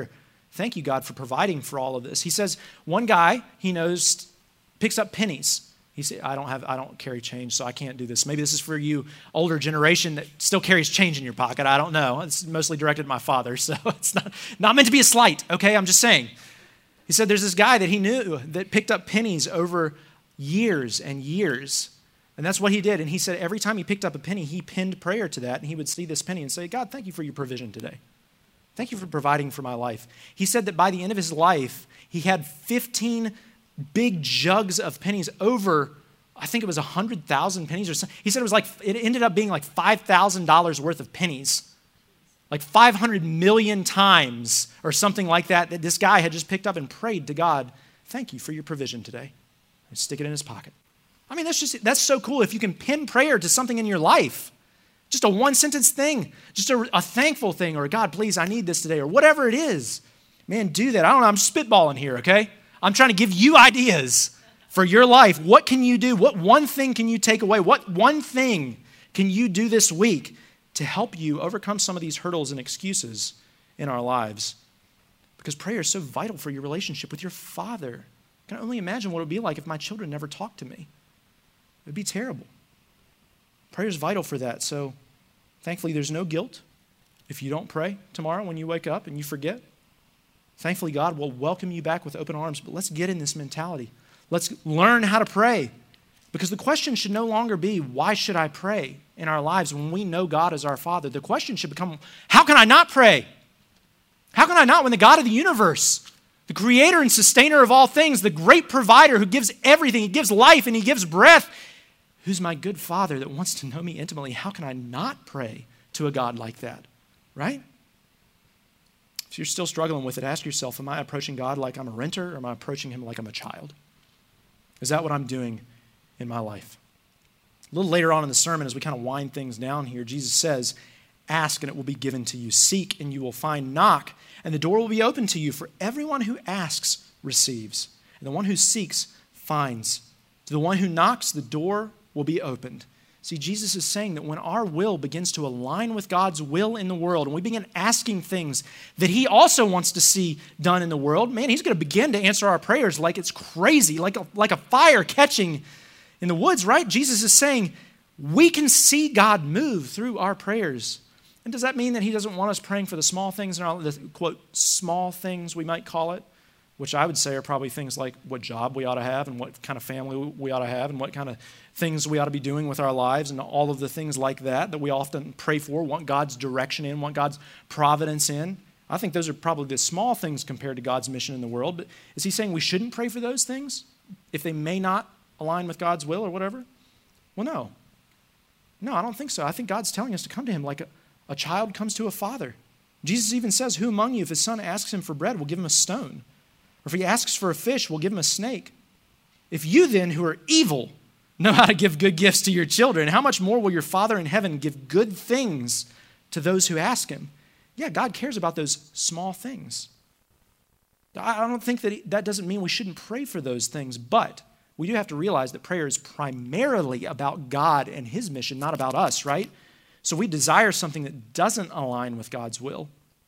[SPEAKER 1] thank you, God, for providing for all of this. He says one guy he knows picks up pennies. He said, I don't carry change, so I can't do this. Maybe this is for you older generation that still carries change in your pocket. I don't know. It's mostly directed at my father, so it's not meant to be a slight, okay? I'm just saying. He said there's this guy that he knew that picked up pennies over years and years. And that's what he did. And he said every time he picked up a penny, he pinned prayer to that. And he would see this penny and say, God, thank you for your provision today. Thank you for providing for my life. He said that by the end of his life, he had 15 big jugs of pennies over, I think it was 100,000 pennies or something. He said it ended up being like $5,000 worth of pennies. Like 500 million times or something like that this guy had just picked up and prayed to God, thank you for your provision today. And stick it in his pocket. I mean, that's so cool if you can pin prayer to something in your life. Just a one-sentence thing, just a thankful thing, or God, please, I need this today, or whatever it is. Man, do that. I don't know, I'm spitballing here, okay? I'm trying to give you ideas for your life. What can you do? What one thing can you take away? What one thing can you do this week to help you overcome some of these hurdles and excuses in our lives? Because prayer is so vital for your relationship with your Father. I can only imagine what it would be like if my children never talked to me. It would be terrible. Prayer is vital for that. So thankfully, there's no guilt if you don't pray tomorrow when you wake up and you forget. Thankfully, God will welcome you back with open arms, but let's get in this mentality. Let's learn how to pray, because the question should no longer be, why should I pray in our lives when we know God is our Father? The question should become, how can I not pray? How can I not when the God of the universe, the creator and sustainer of all things, the great provider who gives everything, he gives life and he gives breath, who's my good Father that wants to know me intimately, how can I not pray to a God like that, right? If you're still struggling with it, ask yourself, am I approaching God like I'm a renter, or am I approaching him like I'm a child? Is that what I'm doing in my life? A little later on in the sermon, as we kind of wind things down here, Jesus says, ask and it will be given to you. Seek and you will find. Knock and the door will be open to you. For everyone who asks receives, and the one who seeks finds. To the one who knocks, the door will be opened. See, Jesus is saying that when our will begins to align with God's will in the world, and we begin asking things that he also wants to see done in the world, man, he's going to begin to answer our prayers like it's crazy, like a fire catching in the woods, right? Jesus is saying we can see God move through our prayers. And does that mean that he doesn't want us praying for the small things, the quote, small things we might call it, which I would say are probably things like what job we ought to have and what kind of family we ought to have and what kind of things we ought to be doing with our lives and all of the things like that we often pray for, want God's direction in, want God's providence in. I think those are probably the small things compared to God's mission in the world. But is he saying we shouldn't pray for those things if they may not align with God's will or whatever? Well, no. No, I don't think so. I think God's telling us to come to him like a child comes to a father. Jesus even says, who among you, if his son asks him for bread, will give him a stone? Or if he asks for a fish, we'll give him a snake. If you then, who are evil, know how to give good gifts to your children, how much more will your Father in heaven give good things to those who ask him? Yeah, God cares about those small things. I don't think that doesn't mean we shouldn't pray for those things, but we do have to realize that prayer is primarily about God and his mission, not about us, right? So we desire something that doesn't align with God's will.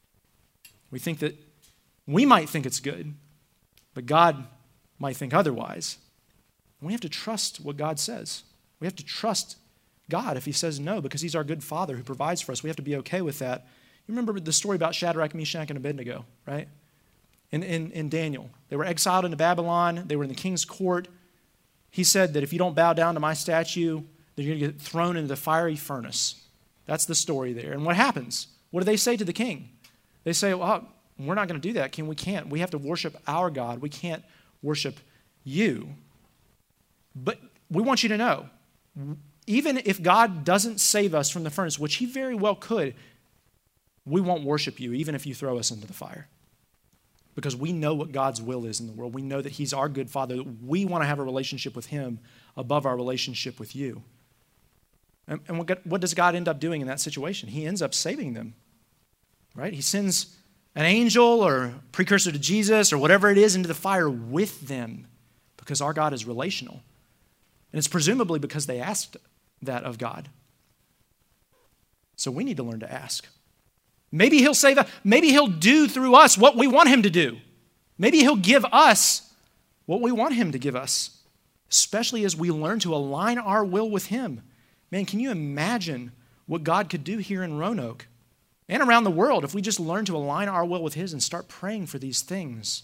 [SPEAKER 1] We might think it's good, but God might think otherwise. And we have to trust what God says. We have to trust God if he says no, because he's our good Father who provides for us. We have to be okay with that. You remember the story about Shadrach, Meshach, and Abednego, right? In Daniel. They were exiled into Babylon. They were in the king's court. He said that if you don't bow down to my statue, then you're going to get thrown into the fiery furnace. That's the story there. And what happens? What do they say to the king? They say, well, we're not going to do that, king. We can't. We have to worship our God. We can't worship you. But we want you to know, even if God doesn't save us from the furnace, which he very well could, we won't worship you, even if you throw us into the fire. Because we know what God's will is in the world. We know that he's our good Father. That we want to have a relationship with him above our relationship with you. And what does God end up doing in that situation? He ends up saving them, right? He sends an angel or precursor to Jesus or whatever it is into the fire with them, because our God is relational. And it's presumably because they asked that of God. So we need to learn to ask. Maybe he'll save us. Maybe he'll do through us what we want him to do. Maybe he'll give us what we want him to give us, especially as we learn to align our will with him. Man, can you imagine what God could do here in Roanoke and around the world if we just learn to align our will with his and start praying for these things?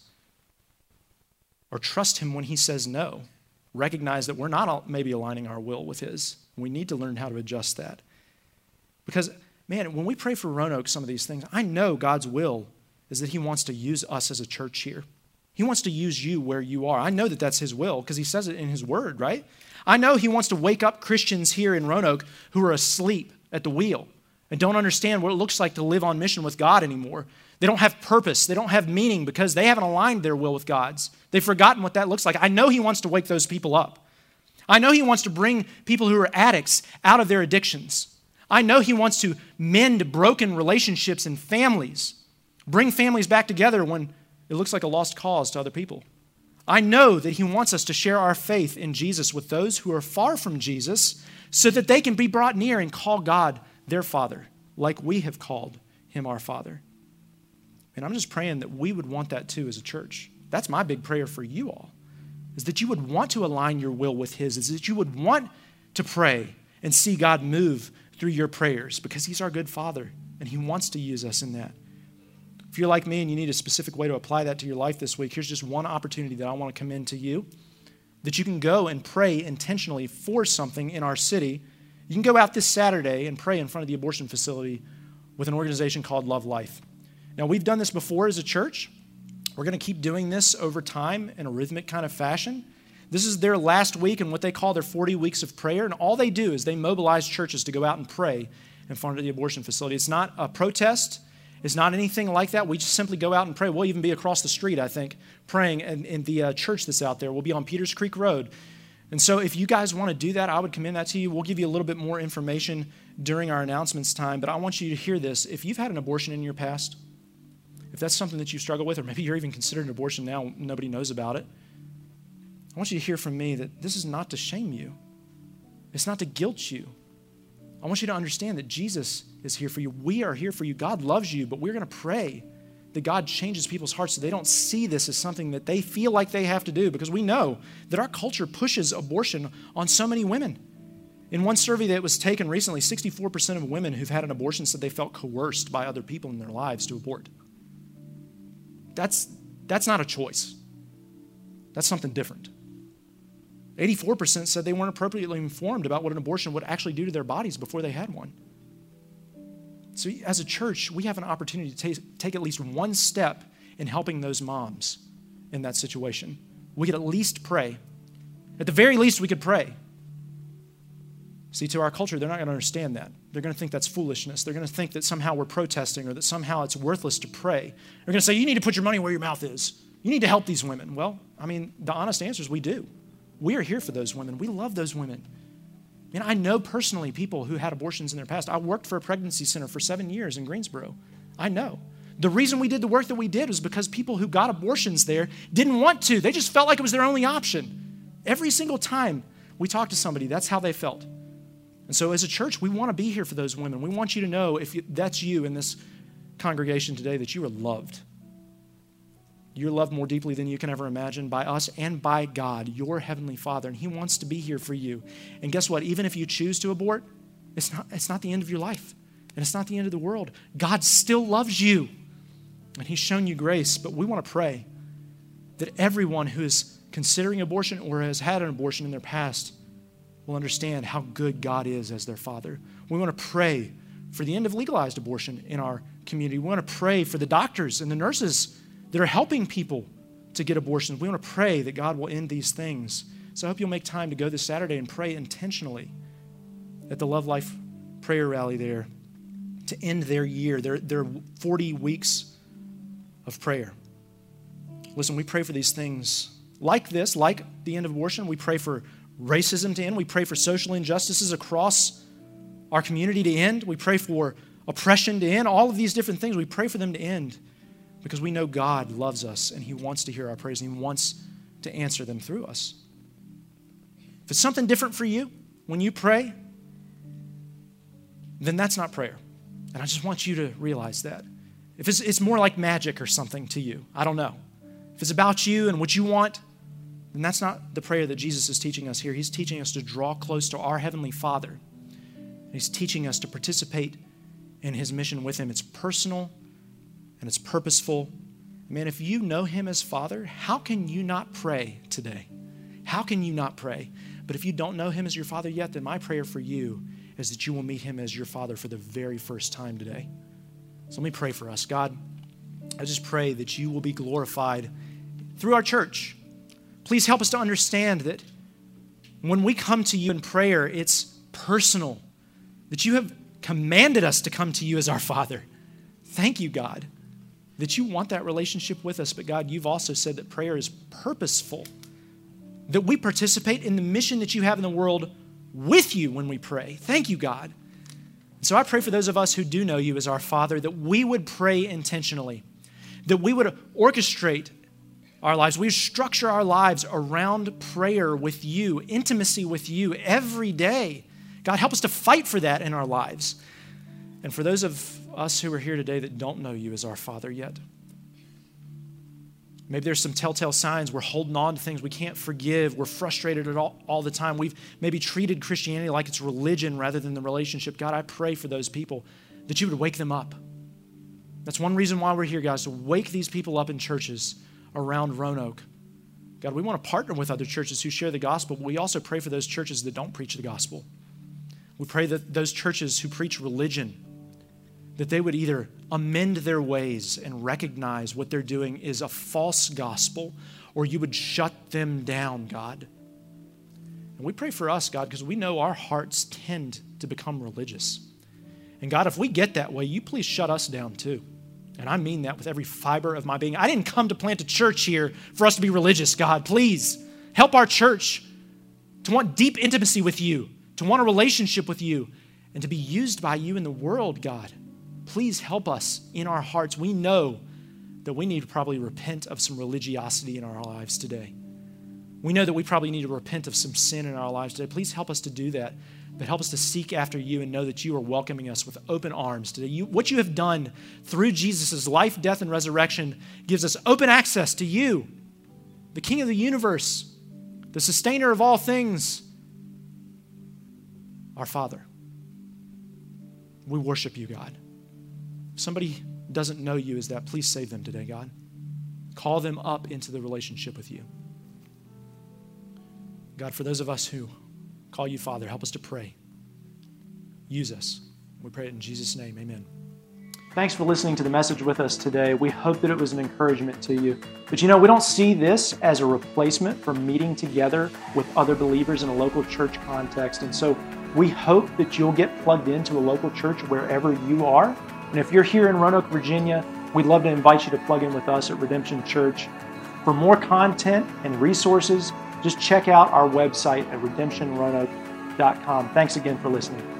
[SPEAKER 1] Or trust him when he says no. Recognize that we're not maybe aligning our will with his. We need to learn how to adjust that. Because, man, when we pray for Roanoke, some of these things, I know God's will is that he wants to use us as a church here. He wants to use you where you are. I know that that's his will because he says it in his word, right? I know he wants to wake up Christians here in Roanoke who are asleep at the wheel and don't understand what it looks like to live on mission with God anymore. They don't have purpose. They don't have meaning because they haven't aligned their will with God's. They've forgotten what that looks like. I know he wants to wake those people up. I know he wants to bring people who are addicts out of their addictions. I know he wants to mend broken relationships in families, bring families back together when it looks like a lost cause to other people. I know that he wants us to share our faith in Jesus with those who are far from Jesus so that they can be brought near and call God their Father, like we have called him our Father. And I'm just praying that we would want that too as a church. That's my big prayer for you all, is that you would want to align your will with his, is that you would want to pray and see God move through your prayers because he's our good Father and he wants to use us in that. If you're like me and you need a specific way to apply that to your life this week, here's just one opportunity that I want to commend to you, that you can go and pray intentionally for something in our city. You can go out this Saturday and pray in front of the abortion facility with an organization called Love Life. Now, we've done this before as a church. We're going to keep doing this over time in a rhythmic kind of fashion. This is their last week in what they call their 40 weeks of prayer, and all they do is they mobilize churches to go out and pray in front of the abortion facility. It's not a protest. It's not anything like that. We just simply go out and pray. We'll even be across the street, I think, praying in the church that's out there. We'll be on Peters Creek Road. And so if you guys want to do that, I would commend that to you. We'll give you a little bit more information during our announcements time, but I want you to hear this. If you've had an abortion in your past, if that's something that you struggle with, or maybe you're even considering abortion now, nobody knows about it, I want you to hear from me that this is not to shame you. It's not to guilt you. I want you to understand that Jesus is here for you. We are here for you. God loves you, but we're going to pray that God changes people's hearts so they don't see this as something that they feel like they have to do, because we know that our culture pushes abortion on so many women. In one survey that was taken recently, 64% of women who've had an abortion said they felt coerced by other people in their lives to abort. That's not a choice. That's something different. 84% said they weren't appropriately informed about what an abortion would actually do to their bodies before they had one. So as a church, we have an opportunity to take at least one step in helping those moms in that situation. We could at least pray. At the very least, we could pray. See, to our culture, they're not going to understand that. They're going to think that's foolishness. They're going to think that somehow we're protesting or that somehow it's worthless to pray. They're going to say, you need to put your money where your mouth is. You need to help these women. Well, the honest answer is we do. We are here for those women. We love those women. And I know personally people who had abortions in their past. I worked for a pregnancy center for 7 years in Greensboro. I know. The reason we did the work that we did was because people who got abortions there didn't want to. They just felt like it was their only option. Every single time we talked to somebody, that's how they felt. And so as a church, we want to be here for those women. We want you to know, if that's you in this congregation today, that you are loved. You're loved more deeply than you can ever imagine by us and by God, your heavenly Father. And he wants to be here for you. And guess what? Even if you choose to abort, it's not the end of your life. And it's not the end of the world. God still loves you. And he's shown you grace. But we want to pray that everyone who is considering abortion or has had an abortion in their past will understand how good God is as their Father. We want to pray for the end of legalized abortion in our community. We want to pray for the doctors and the nurses that are helping people to get abortions. We want to pray that God will end these things. So I hope you'll make time to go this Saturday and pray intentionally at the Love Life prayer rally there to end their year, their 40 weeks of prayer. Listen, we pray for these things like this, like the end of abortion. We pray for racism to end. We pray for social injustices across our community to end. We pray for oppression to end. All of these different things, we pray for them to end because we know God loves us and he wants to hear our prayers and he wants to answer them through us. If it's something different for you when you pray, then that's not prayer. And I just want you to realize that. If it's more like magic or something to you, I don't know. If it's about you and what you want, then that's not the prayer that Jesus is teaching us here. He's teaching us to draw close to our Heavenly Father. He's teaching us to participate in His mission with Him. It's personal and it's purposeful. Man, if you know Him as Father, how can you not pray today? How can you not pray? But if you don't know Him as your Father yet, then my prayer for you is that you will meet Him as your Father for the very first time today. So let me pray for us. God, I just pray that you will be glorified through our church. Please help us to understand that when we come to you in prayer, it's personal, that you have commanded us to come to you as our Father. Thank you, God, that you want that relationship with us. But God, you've also said that prayer is purposeful, that we participate in the mission that you have in the world with you when we pray. Thank you, God. So I pray for those of us who do know you as our Father, that we would pray intentionally, that we would orchestrate our lives. We would structure our lives around prayer with you, intimacy with you every day. God, help us to fight for that in our lives. And for those of us who are here today that don't know you as our Father yet, maybe there's some telltale signs. We're holding on to things we can't forgive. We're frustrated at all the time. We've maybe treated Christianity like it's religion rather than the relationship. God, I pray for those people that you would wake them up. That's one reason why we're here, guys, to wake these people up in churches around Roanoke. God, we want to partner with other churches who share the gospel, but we also pray for those churches that don't preach the gospel. We pray that those churches who preach religion, that they would either amend their ways and recognize what they're doing is a false gospel, or you would shut them down, God. And we pray for us, God, because we know our hearts tend to become religious. And God, if we get that way, you please shut us down too. And I mean that with every fiber of my being. I didn't come to plant a church here for us to be religious, God. Please help our church to want deep intimacy with you, to want a relationship with you, and to be used by you in the world, God. Please help us in our hearts. We know that we need to probably repent of some religiosity in our lives today. We know that we probably need to repent of some sin in our lives today. Please help us to do that, but help us to seek after you and know that you are welcoming us with open arms today. What you have done through Jesus' life, death, and resurrection gives us open access to you, the King of the universe, the sustainer of all things, our Father. We worship you, God. If somebody doesn't know you as that, please save them today, God. Call them up into the relationship with you. God, for those of us who call you Father, help us to pray. Use us. We pray it in Jesus' name. Amen. Thanks for listening to the message with us today. We hope that it was an encouragement to you. But we don't see this as a replacement for meeting together with other believers in a local church context. And so we hope that you'll get plugged into a local church wherever you are. And if you're here in Roanoke, Virginia, we'd love to invite you to plug in with us at Redemption Church. For more content and resources, just check out our website at redemptionroanoke.com. Thanks again for listening.